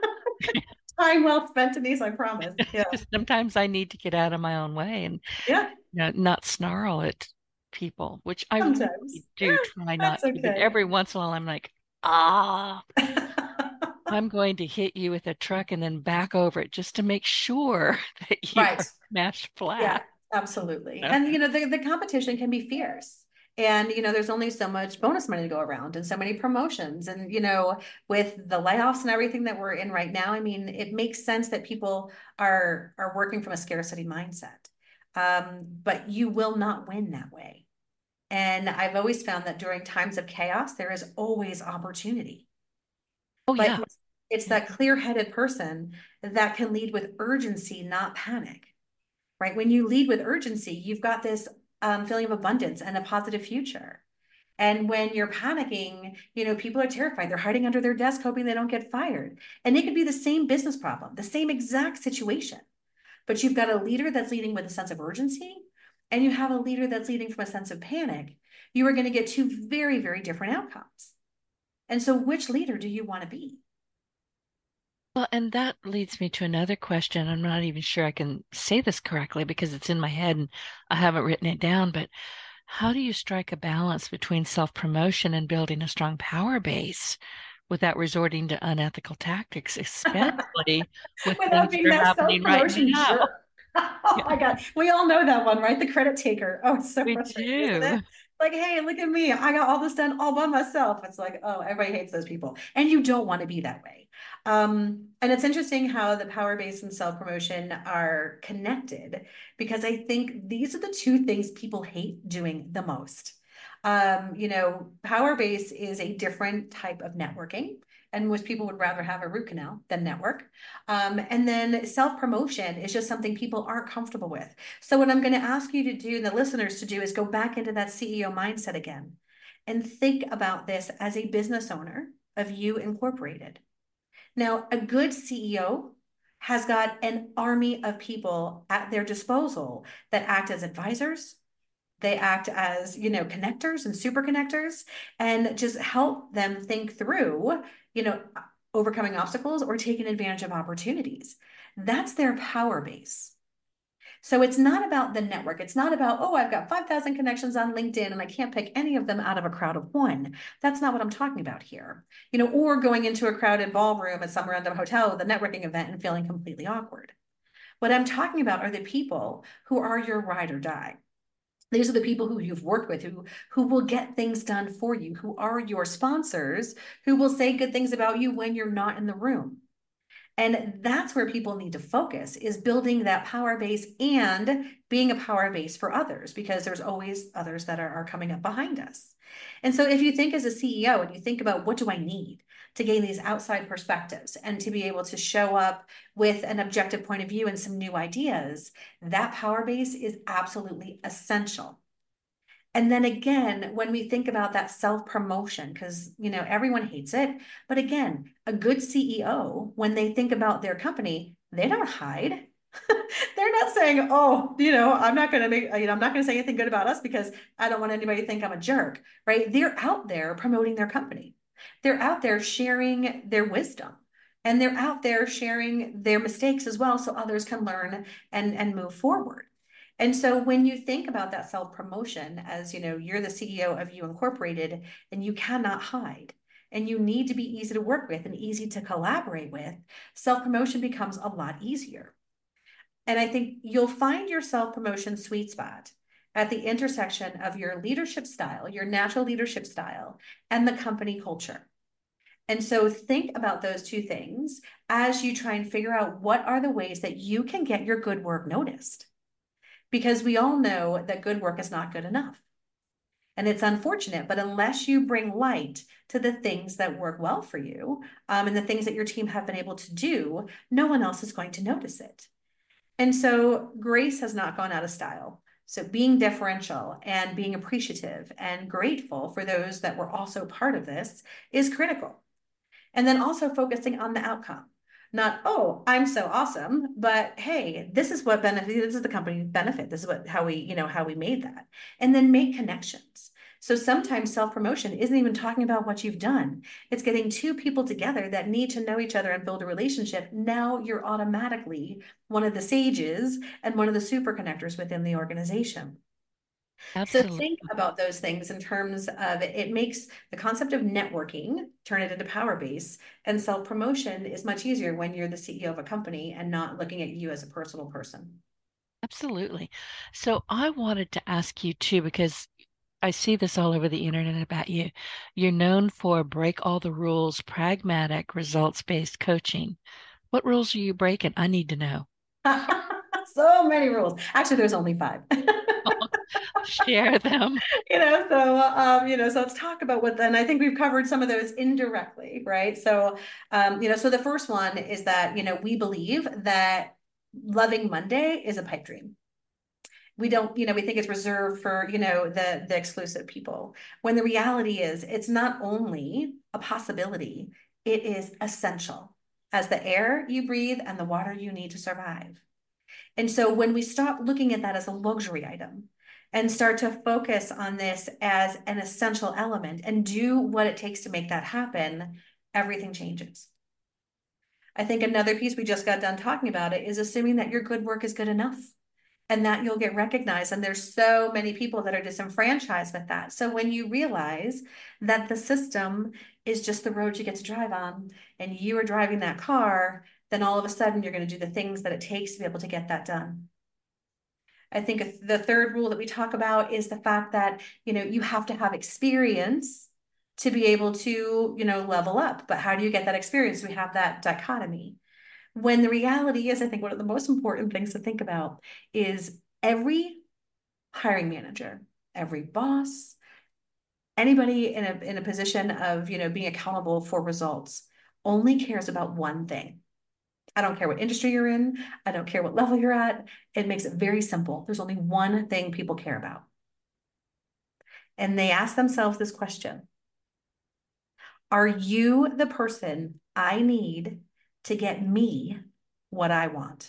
Time well spent, Denise, I promise. Yeah. Sometimes I need to get out of my own way and Yeah. you know, not snarl at people, which I Sometimes. really do Yeah, try not that's to. But okay. every once in a while, I'm like, ah, I'm going to hit you with a truck and then back over it just to make sure that you Right. are smashed flat. Yeah, absolutely. No. And, you know, the, the competition can be fierce. And, you know, there's only so much bonus money to go around and so many promotions. And, you know, with the layoffs and everything that we're in right now, I mean, it makes sense that people are, are working from a scarcity mindset. Um, but you will not win that way. And I've always found that during times of chaos, there is always opportunity. Oh, But yeah. it's, it's that clear-headed person that can lead with urgency, not panic. Right? When you lead with urgency, you've got this um, feeling of abundance and a positive future. And when you're panicking, you know, people are terrified. They're hiding under their desk, hoping they don't get fired. And it could be the same business problem, the same exact situation. But you've got a leader that's leading with a sense of urgency, and you have a leader that's leading from a sense of panic. You are going to get two very, very different outcomes. And so, which leader do you want to be? Well, and that leads me to another question. I'm not even sure I can say this correctly because it's in my head and I haven't written it down, but how do you strike a balance between self-promotion and building a strong power base without resorting to unethical tactics, especially with Without things being that are that happening right self-promotion now? jerk. Oh Yeah, my God. We all know that one, right? The credit taker. Oh, it's so we frustrating, isn't do. it? Like, hey, look at me. I got all this done all by myself. It's like, oh, everybody hates those people. And you don't want to be that way. Um, and it's interesting how the power base and self-promotion are connected, because I think these are the two things people hate doing the most. Um, you know, power base is a different type of networking, and most people would rather have a root canal than network. Um, and then self-promotion is just something people aren't comfortable with. So what I'm going to ask you to do, and the listeners to do, is go back into that C E O mindset again and think about this as a business owner of You Incorporated. Now, a good C E O has got an army of people at their disposal that act as advisors. They act as, you know, connectors and super connectors, and just help them think through, you know, overcoming obstacles or taking advantage of opportunities. That's their power base. So it's not about the network. It's not about, oh, I've got five thousand connections on LinkedIn and I can't pick any of them out of a crowd of one. That's not what I'm talking about here. You know, or going into a crowded ballroom at some random hotel with a networking event and feeling completely awkward. What I'm talking about are the people who are your ride or die. These are the people who you've worked with, who, who will get things done for you, who are your sponsors, who will say good things about you when you're not in the room. And that's where people need to focus, is building that power base and being a power base for others, because there's always others that are, are coming up behind us. And so if you think as a C E O and you think about, what do I need to gain these outside perspectives and to be able to show up with an objective point of view and some new ideas, that power base is absolutely essential. And then again, when we think about that self-promotion, because, you know, everyone hates it, but again, a good C E O, when they think about their company, they don't hide. They're not saying, oh, you know, I'm not going to make, you know, I'm not going to say anything good about us because I don't want anybody to think I'm a jerk, right? They're out there promoting their company. They're out there sharing their wisdom, and they're out there sharing their mistakes as well, so others can learn and, and move forward. And so when you think about that self-promotion as, you know, you're the C E O of You Incorporated and you cannot hide and you need to be easy to work with and easy to collaborate with, self-promotion becomes a lot easier. And I think you'll find your self-promotion sweet spot at the intersection of your leadership style, your natural leadership style, and the company culture. And so think about those two things as you try and figure out what are the ways that you can get your good work noticed. Because we all know that good work is not good enough. And it's unfortunate, but unless you bring light to the things that work well for you um, and the things that your team have been able to do, no one else is going to notice it. And so grace has not gone out of style. So being deferential and being appreciative and grateful for those that were also part of this is critical. And then also focusing on the outcome. Not, oh, I'm so awesome, but hey, this is what benefit, this is the company benefit. This is what, how we, you know, how we made that. And then make connections. So sometimes self-promotion isn't even talking about what you've done. It's getting two people together that need to know each other and build a relationship. Now you're automatically one of the sages and one of the super connectors within the organization. Absolutely. So think about those things in terms of it, it makes the concept of networking, turn it into power base, and self-promotion is much easier when you're the C E O of a company and not looking at you as a personal person. Absolutely. So I wanted to ask you too, because I see this all over the internet about you. You're known for break all the rules, pragmatic, results-based coaching. What rules are you breaking? I need to know. So many rules. Actually, there's only five. Share them. You know, so um, you know, so let's talk about what, and I think we've covered some of those indirectly, right? So um, you know, so the first one is that, you know, we believe that loving Monday is a pipe dream. We don't, you know, we think it's reserved for, you know, the the exclusive people. When the reality is it's not only a possibility, it is essential as the air you breathe and the water you need to survive. And so when we stop looking at that as a luxury item and start to focus on this as an essential element and do what it takes to make that happen, everything changes. I think another piece we just got done talking about it is assuming that your good work is good enough and that you'll get recognized. And there's so many people that are disenfranchised with that. So when you realize that the system is just the road you get to drive on and you are driving that car, then all of a sudden you're going to do the things that it takes to be able to get that done. I think the third rule that we talk about is the fact that, you know, you have to have experience to be able to, you know, level up. But how do you get that experience? We have that dichotomy. When the reality is, I think one of the most important things to think about is every hiring manager, every boss, anybody in a, in a position of, you know, being accountable for results only cares about one thing. I don't care what industry you're in. I don't care what level you're at. It makes it very simple. There's only one thing people care about. And they ask themselves this question: are you the person I need to get me what I want?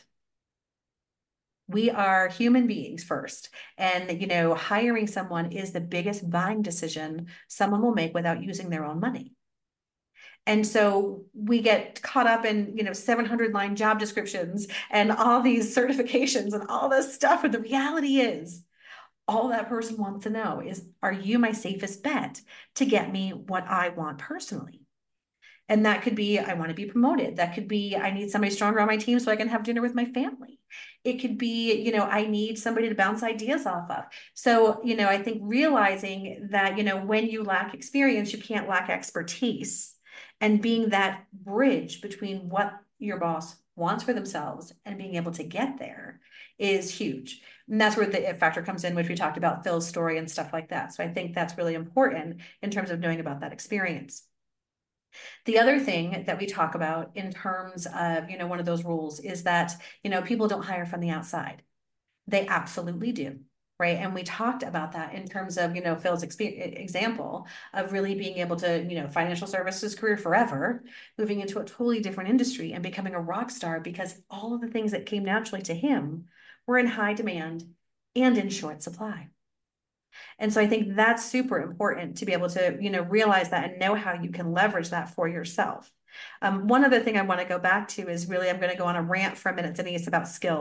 We are human beings first. And, you know, hiring someone is the biggest buying decision someone will make without using their own money. And so we get caught up in, you know, seven hundred line job descriptions and all these certifications and all this stuff. And the reality is, all that person wants to know is, are you my safest bet to get me what I want personally? And that could be, I want to be promoted. That could be, I need somebody stronger on my team so I can have dinner with my family. It could be, you know, I need somebody to bounce ideas off of. So, you know, I think realizing that, you know, when you lack experience, you can't lack expertise. And being that bridge between what your boss wants for themselves and being able to get there is huge. And that's where the it factor comes in, which we talked about Phil's story and stuff like that. So I think that's really important in terms of knowing about that experience. The other thing that we talk about in terms of, you know, one of those rules is that, you know, people don't hire from the outside. They absolutely do. Right. And we talked about that in terms of, you know, Phil's example of really being able to, you know, financial services career forever, moving into a totally different industry and becoming a rock star because all of the things that came naturally to him were in high demand and in short supply. And so I think that's super important to be able to, you know, realize that and know how you can leverage that for yourself. Um, one other thing I want to go back to is really, I'm going to go on a rant for a minute, Denise, about skills.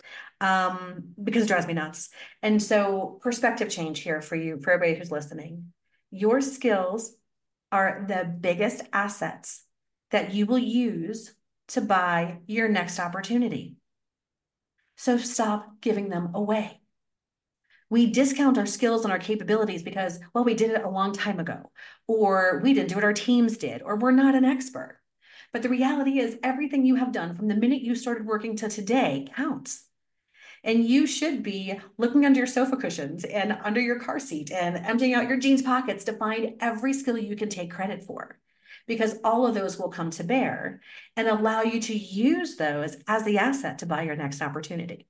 um, because it drives me nuts. And so perspective change here for you, for everybody who's listening. Your skills are the biggest assets that you will use to buy your next opportunity. So stop giving them away. We discount our skills and our capabilities because, well, we did it a long time ago, or we didn't do what our teams did, or we're not an expert. But the reality is everything you have done from the minute you started working to today counts. And you should be looking under your sofa cushions and under your car seat and emptying out your jeans pockets to find every skill you can take credit for, because all of those will come to bear and allow you to use those as the asset to buy your next opportunity.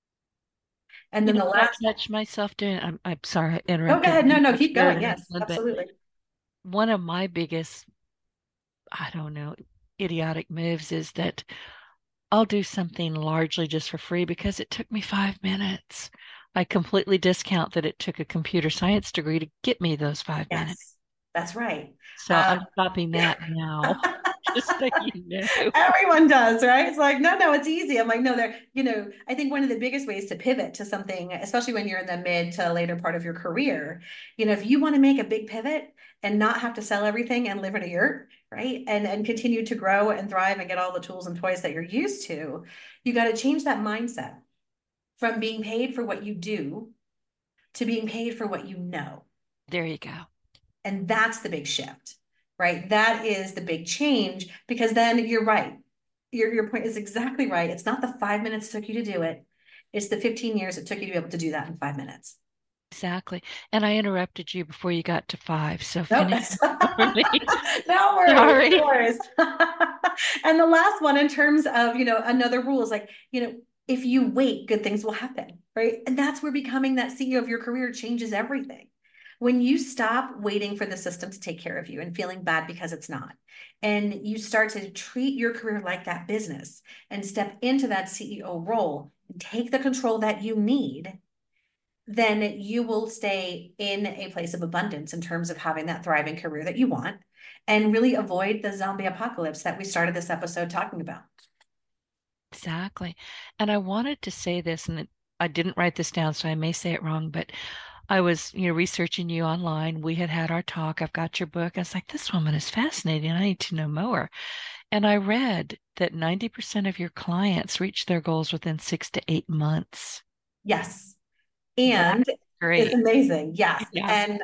And You then know the what I last, catch myself doing? I'm, I'm sorry, I oh, go interrupted. ahead. No, no, you. keep Share going. in a Yes, little bit. absolutely. One of my biggest, I don't know, idiotic moves is that I'll do something largely just for free because it took me five minutes. I completely discount that it took a computer science degree to get me those five minutes. Yes, that's right. So Uh, I'm stopping that now, just so you know. Everyone does, right? It's like, no, no, it's easy. I'm like, no, there, you know, I think one of the biggest ways to pivot to something, especially when you're in the mid to later part of your career, you know, if you want to make a big pivot and not have to sell everything and live in a yurt, right? And and continue to grow and thrive and get all the tools and toys that you're used to, you got to change that mindset from being paid for what you do to being paid for what you know. There you go. And that's the big shift, right? That is the big change, because then you're right. Your, your point is exactly right. It's not the five minutes it took you to do it. It's the fifteen years it took you to be able to do that in five minutes. Exactly. And I interrupted you before you got to five. So Nope. finish for me. No worries. Sorry. No worries. And the last one, in terms of, you know, another rule is like, you know, if you wait, good things will happen, right? And that's where becoming that C E O of your career changes everything. When you stop waiting for the system to take care of you and feeling bad because it's not, and you start to treat your career like that business and step into that C E O role and take the control that you need, then you will stay in a place of abundance in terms of having that thriving career that you want, and really avoid the zombie apocalypse that we started this episode talking about. Exactly. And I wanted to say this, and I didn't write this down, so I may say it wrong, but I was, you know, researching you online. We had had our talk. I've got your book. I was like, this woman is fascinating. I need to know more. And I read that ninety percent of your clients reach their goals within six to eight months. Yes. And great. It's amazing. Yes. Yeah. And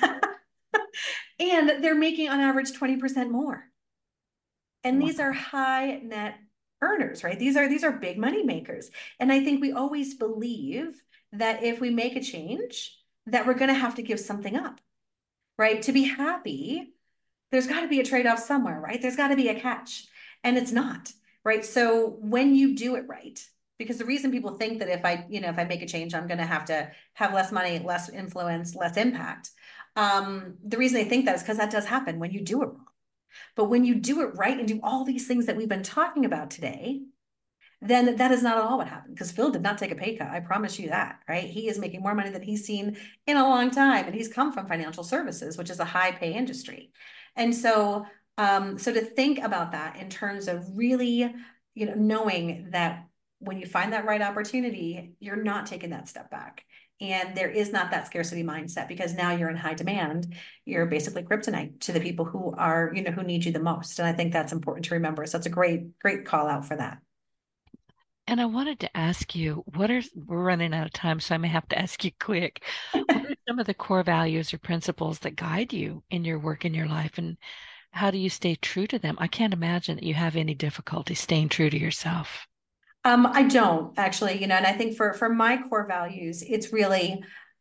and they're making on average twenty percent more. And wow. These are high net earners, right? These are these are big money makers. And I think we always believe that if we make a change, that we're going to have to give something up, right? To be happy, there's got to be a trade-off somewhere, right? There's got to be a catch. And it's not, right? So when you do it right, because the reason people think that if I, you know, if I make a change, I'm going to have to have less money, less influence, less impact. Um, the reason they think that is because that does happen when you do it wrong. But when you do it right and do all these things that we've been talking about today, then that is not at all what happened, because Phil did not take a pay cut. I promise you that, right? He is making more money than he's seen in a long time. And he's come from financial services, which is a high pay industry. And so, um, so to think about that in terms of really, you know, knowing that when you find that right opportunity, you're not taking that step back. And there is not that scarcity mindset, because now you're in high demand. You're basically kryptonite to the people who are, you know, who need you the most. And I think that's important to remember. So it's a great, great call out for that. And I wanted to ask you, what are, we're running out of time, so I may have to ask you quick. What are some of the core values or principles that guide you in your work in your life, and how do you stay true to them? I can't imagine that you have any difficulty staying true to yourself. Um, I don't actually, you know, and I think for, for my core values, it's really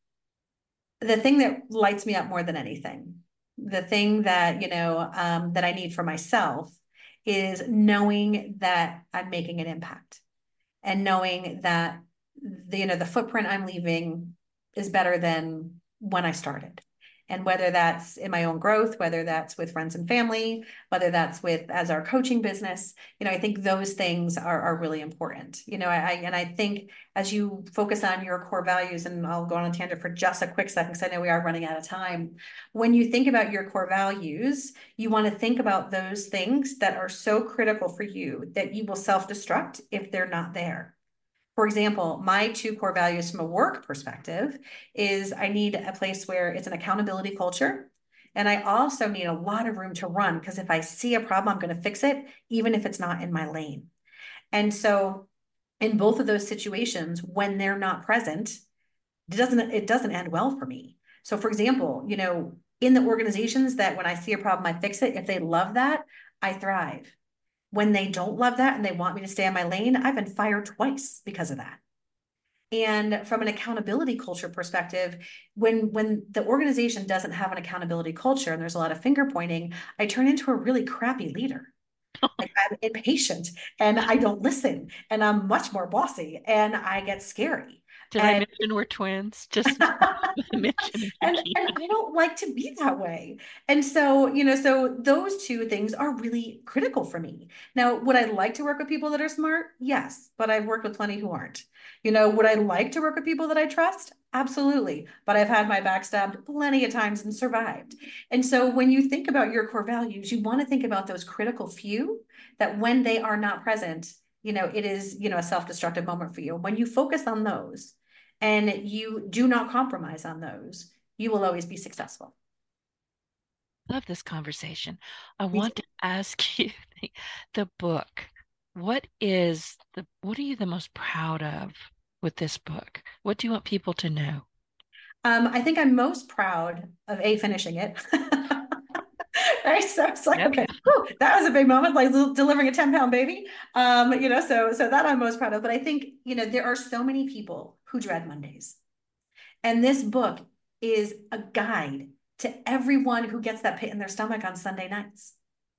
the thing that lights me up more than anything. The thing that, you know, um, that I need for myself is knowing that I'm making an impact, and knowing that the, you know, the footprint I'm leaving is better than when I started. And whether that's in my own growth, whether that's with friends and family, whether that's with as our coaching business, you know, I think those things are, are really important. You know, I, and I think as you focus on your core values, and I'll go on a tangent for just a quick second, because I know we are running out of time. When you think about your core values, you want to think about those things that are so critical for you that you will self-destruct if they're not there. For example, my two core values from a work perspective is I need a place where it's an accountability culture. And I also need a lot of room to run because if I see a problem, I'm going to fix it, even if it's not in my lane. And so in both of those situations, when they're not present, it doesn't, it doesn't end well for me. So for example, you know, in the organizations that when I see a problem, I fix it, if they love that, I thrive. When they don't love that and they want me to stay in my lane, I've been fired twice because of that. And from an accountability culture perspective, when when the organization doesn't have an accountability culture and there's a lot of finger pointing, I turn into a really crappy leader. Like I'm impatient and I don't listen and I'm much more bossy and I get scary. Did I And mention we're twins? Just mention if you and, can. and I don't like to be that way. And so, you know, so those two things are really critical for me. Now, would I like to work with people that are smart? Yes, but I've worked with plenty who aren't. You know, would I like to work with people that I trust? Absolutely. But I've had my back stabbed plenty of times and survived. And so when you think about your core values, you want to think about those critical few that when they are not present, you know, it is, you know, a self-destructive moment for you. When you focus on those, and you do not compromise on those, you will always be successful. Love this conversation. I Me want too. to ask you the, the book. What is the what are you the most proud of with this book? What do you want people to know? Um, I think I'm most proud of A, finishing it. Right. So it's like, Yep. okay, whew, that was a big moment, like delivering a ten pound baby. Um, you know, so so that I'm most proud of. But I think, you know, there are so many people who dread Mondays. And this book is a guide to everyone who gets that pit in their stomach on Sunday nights.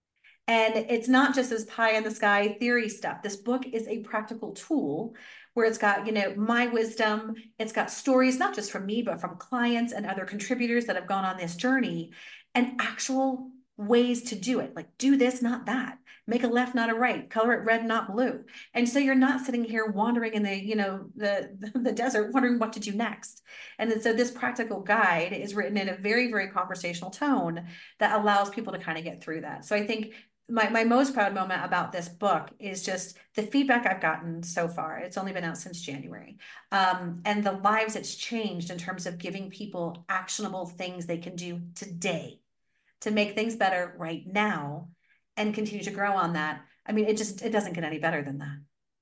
And it's not just this pie in the sky theory stuff. This book is a practical tool where it's got, you know, my wisdom. It's got stories, not just from me, but from clients and other contributors that have gone on this journey and actual ways to do it. Like do this, not that. Make a left, not a right. Color it red, not blue. And so you're not sitting here wandering in the, you know, the, the desert, wondering what to do next. And then, so this practical guide is written in a very, very conversational tone that allows people to kind of get through that. So I think my, my most proud moment about this book is just the feedback I've gotten so far. It's only been out since January. Um, and the lives it's changed in terms of giving people actionable things they can do today to make things better right now and continue to grow on that. I mean, it just, it doesn't get any better than that.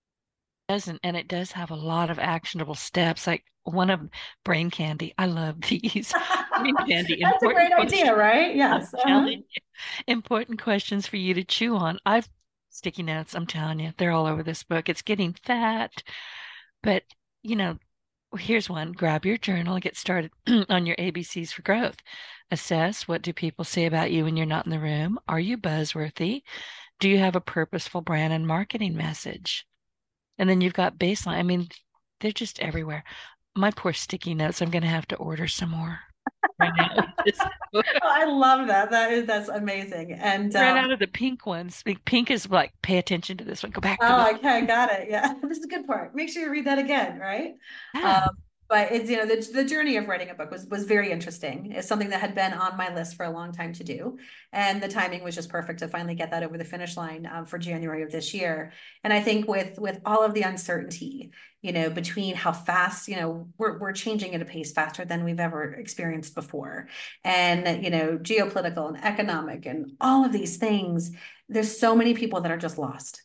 Doesn't and it does have a lot of actionable steps. Like one of brain candy. I love these brain candy. That's a Important great idea, questions. right? I'm Yes. Uh-huh. telling you, important questions for you to chew on. I've sticky notes. I'm telling you, they're all over this book. It's getting fat, but you know, here's one. Grab your journal and get started on your A B Cs for growth. Assess what do people say about you when you're not in the room? Are you buzzworthy? Do you have a purposeful brand and marketing message? And then you've got baseline. I mean, they're just everywhere. My poor sticky notes. I'm going to have to order some more right now. Oh, I love that. That is, that's amazing. And Ran um, out of the pink ones. Pink pink is like, pay attention to this one. Go back to this. oh, okay, got it. Yeah, this is a good part. Make sure you read that again, right? Yeah. Um, but it's, you know, the, the journey of writing a book was was very interesting. It's something that had been on my list for a long time to do, and the timing was just perfect to finally get that over the finish line um, for January of this year. And I think with with all of the uncertainty, you know, between how fast, you know, we're we're changing at a pace faster than we've ever experienced before, and you know, geopolitical and economic and all of these things. There's so many people that are just lost.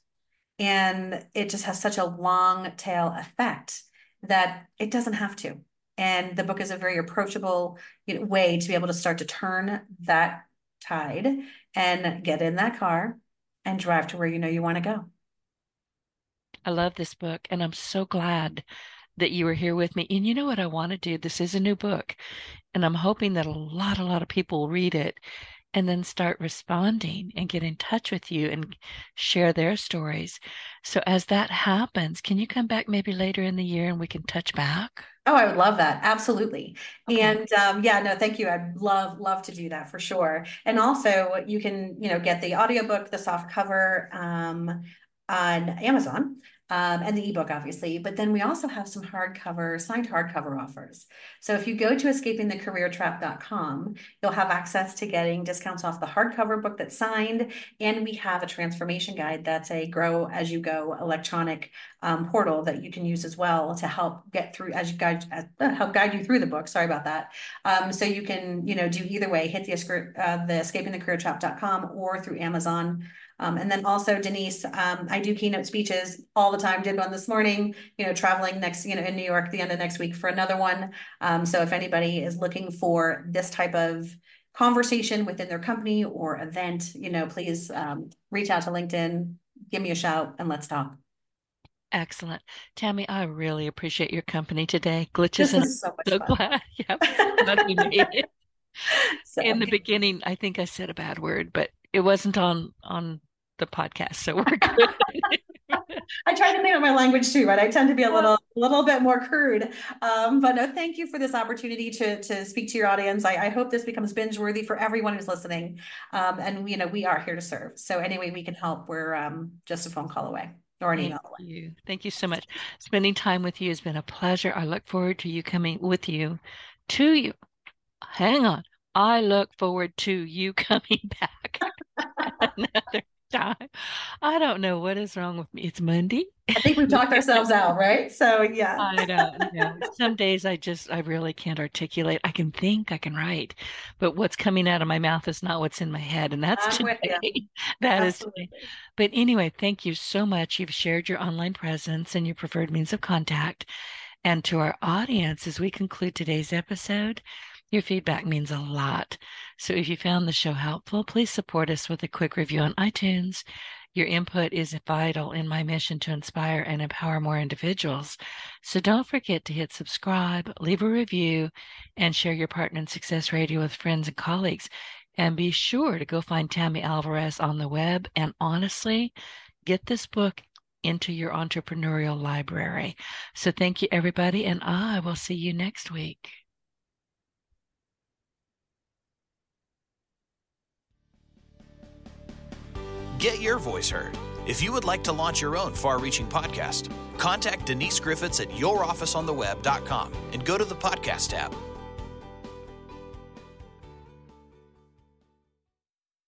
And it just has such a long tail effect that it doesn't have to. And the book is a very approachable, you know, way to be able to start to turn that tide and get in that car and drive to where you know you want to go. I love this book, and I'm so glad that you were here with me. And you know what I want to do? This is a new book, and I'm hoping that a lot, a lot of people will read it and then start responding and get in touch with you and share their stories. So as that happens, can you come back maybe later in the year and we can touch back? Oh, I would love that. Absolutely. Okay. And um, yeah, no, thank you. I'd love, love to do that for sure. And also you can, you know, get the audiobook, the soft cover um, on Amazon. um, and the ebook, obviously. But then we also have some hardcover, signed hardcover offers. So if you go to escaping the career trap dot com, you'll have access to getting discounts off the hardcover book that's signed. And we have a transformation guide that's a grow as you go electronic um, portal that you can use as well to help get through as you guide, uh, help guide you through the book. Sorry about that. Um, so you can, you know, do either way, hit the, uh, the escaping the career trap dot com or through Amazon. Um, and then also, Denise, um, I do keynote speeches all the time, did one this morning, you know, traveling next, you know, in New York, the end of next week for another one. Um, so if anybody is looking for this type of conversation within their company or event, you know, please um, reach out to LinkedIn, give me a shout, and let's talk. Excellent. Tammy, I really appreciate your company today. Glitches This and was so much so fun. glad. Yeah, glad we made it. So. In the beginning, I think I said a bad word, but it wasn't on on the podcast, so we're good. I try to think of my language too, right? I tend to be a little, a little bit more crude. Um, but no, thank you for this opportunity to, to speak to your audience. I, I hope this becomes binge worthy for everyone who's listening. Um, and you know, we are here to serve. So anyway, we can help. We're um, just a phone call away or an Thank email away. you. Thank you so much. Spending time with you has been a pleasure. I look forward to you coming with you to you. Hang on. I look forward to you coming back another time. I don't know what is wrong with me. It's Monday. I think we've talked ourselves out, right? So yeah. I don't know. Some days I just, I really can't articulate. I can think, I can write, but what's coming out of my mouth is not what's in my head. And that's I'm with today. you. That Absolutely. is today. But anyway, thank you so much. You've shared your online presence and your preferred means of contact. And to our audience, as we conclude today's episode, your feedback means a lot. So if you found the show helpful, please support us with a quick review on iTunes. Your input is vital in my mission to inspire and empower more individuals. So don't forget to hit subscribe, leave a review, and share your Partner in Success Radio with friends and colleagues. And be sure to go find Tammy Alvarez on the web. And honestly, get this book into your entrepreneurial library. So thank you, everybody, and I will see you next week. Get your voice heard. If you would like to launch your own far-reaching podcast, contact Denise Griffiths at your office on the web dot com and go to the podcast tab.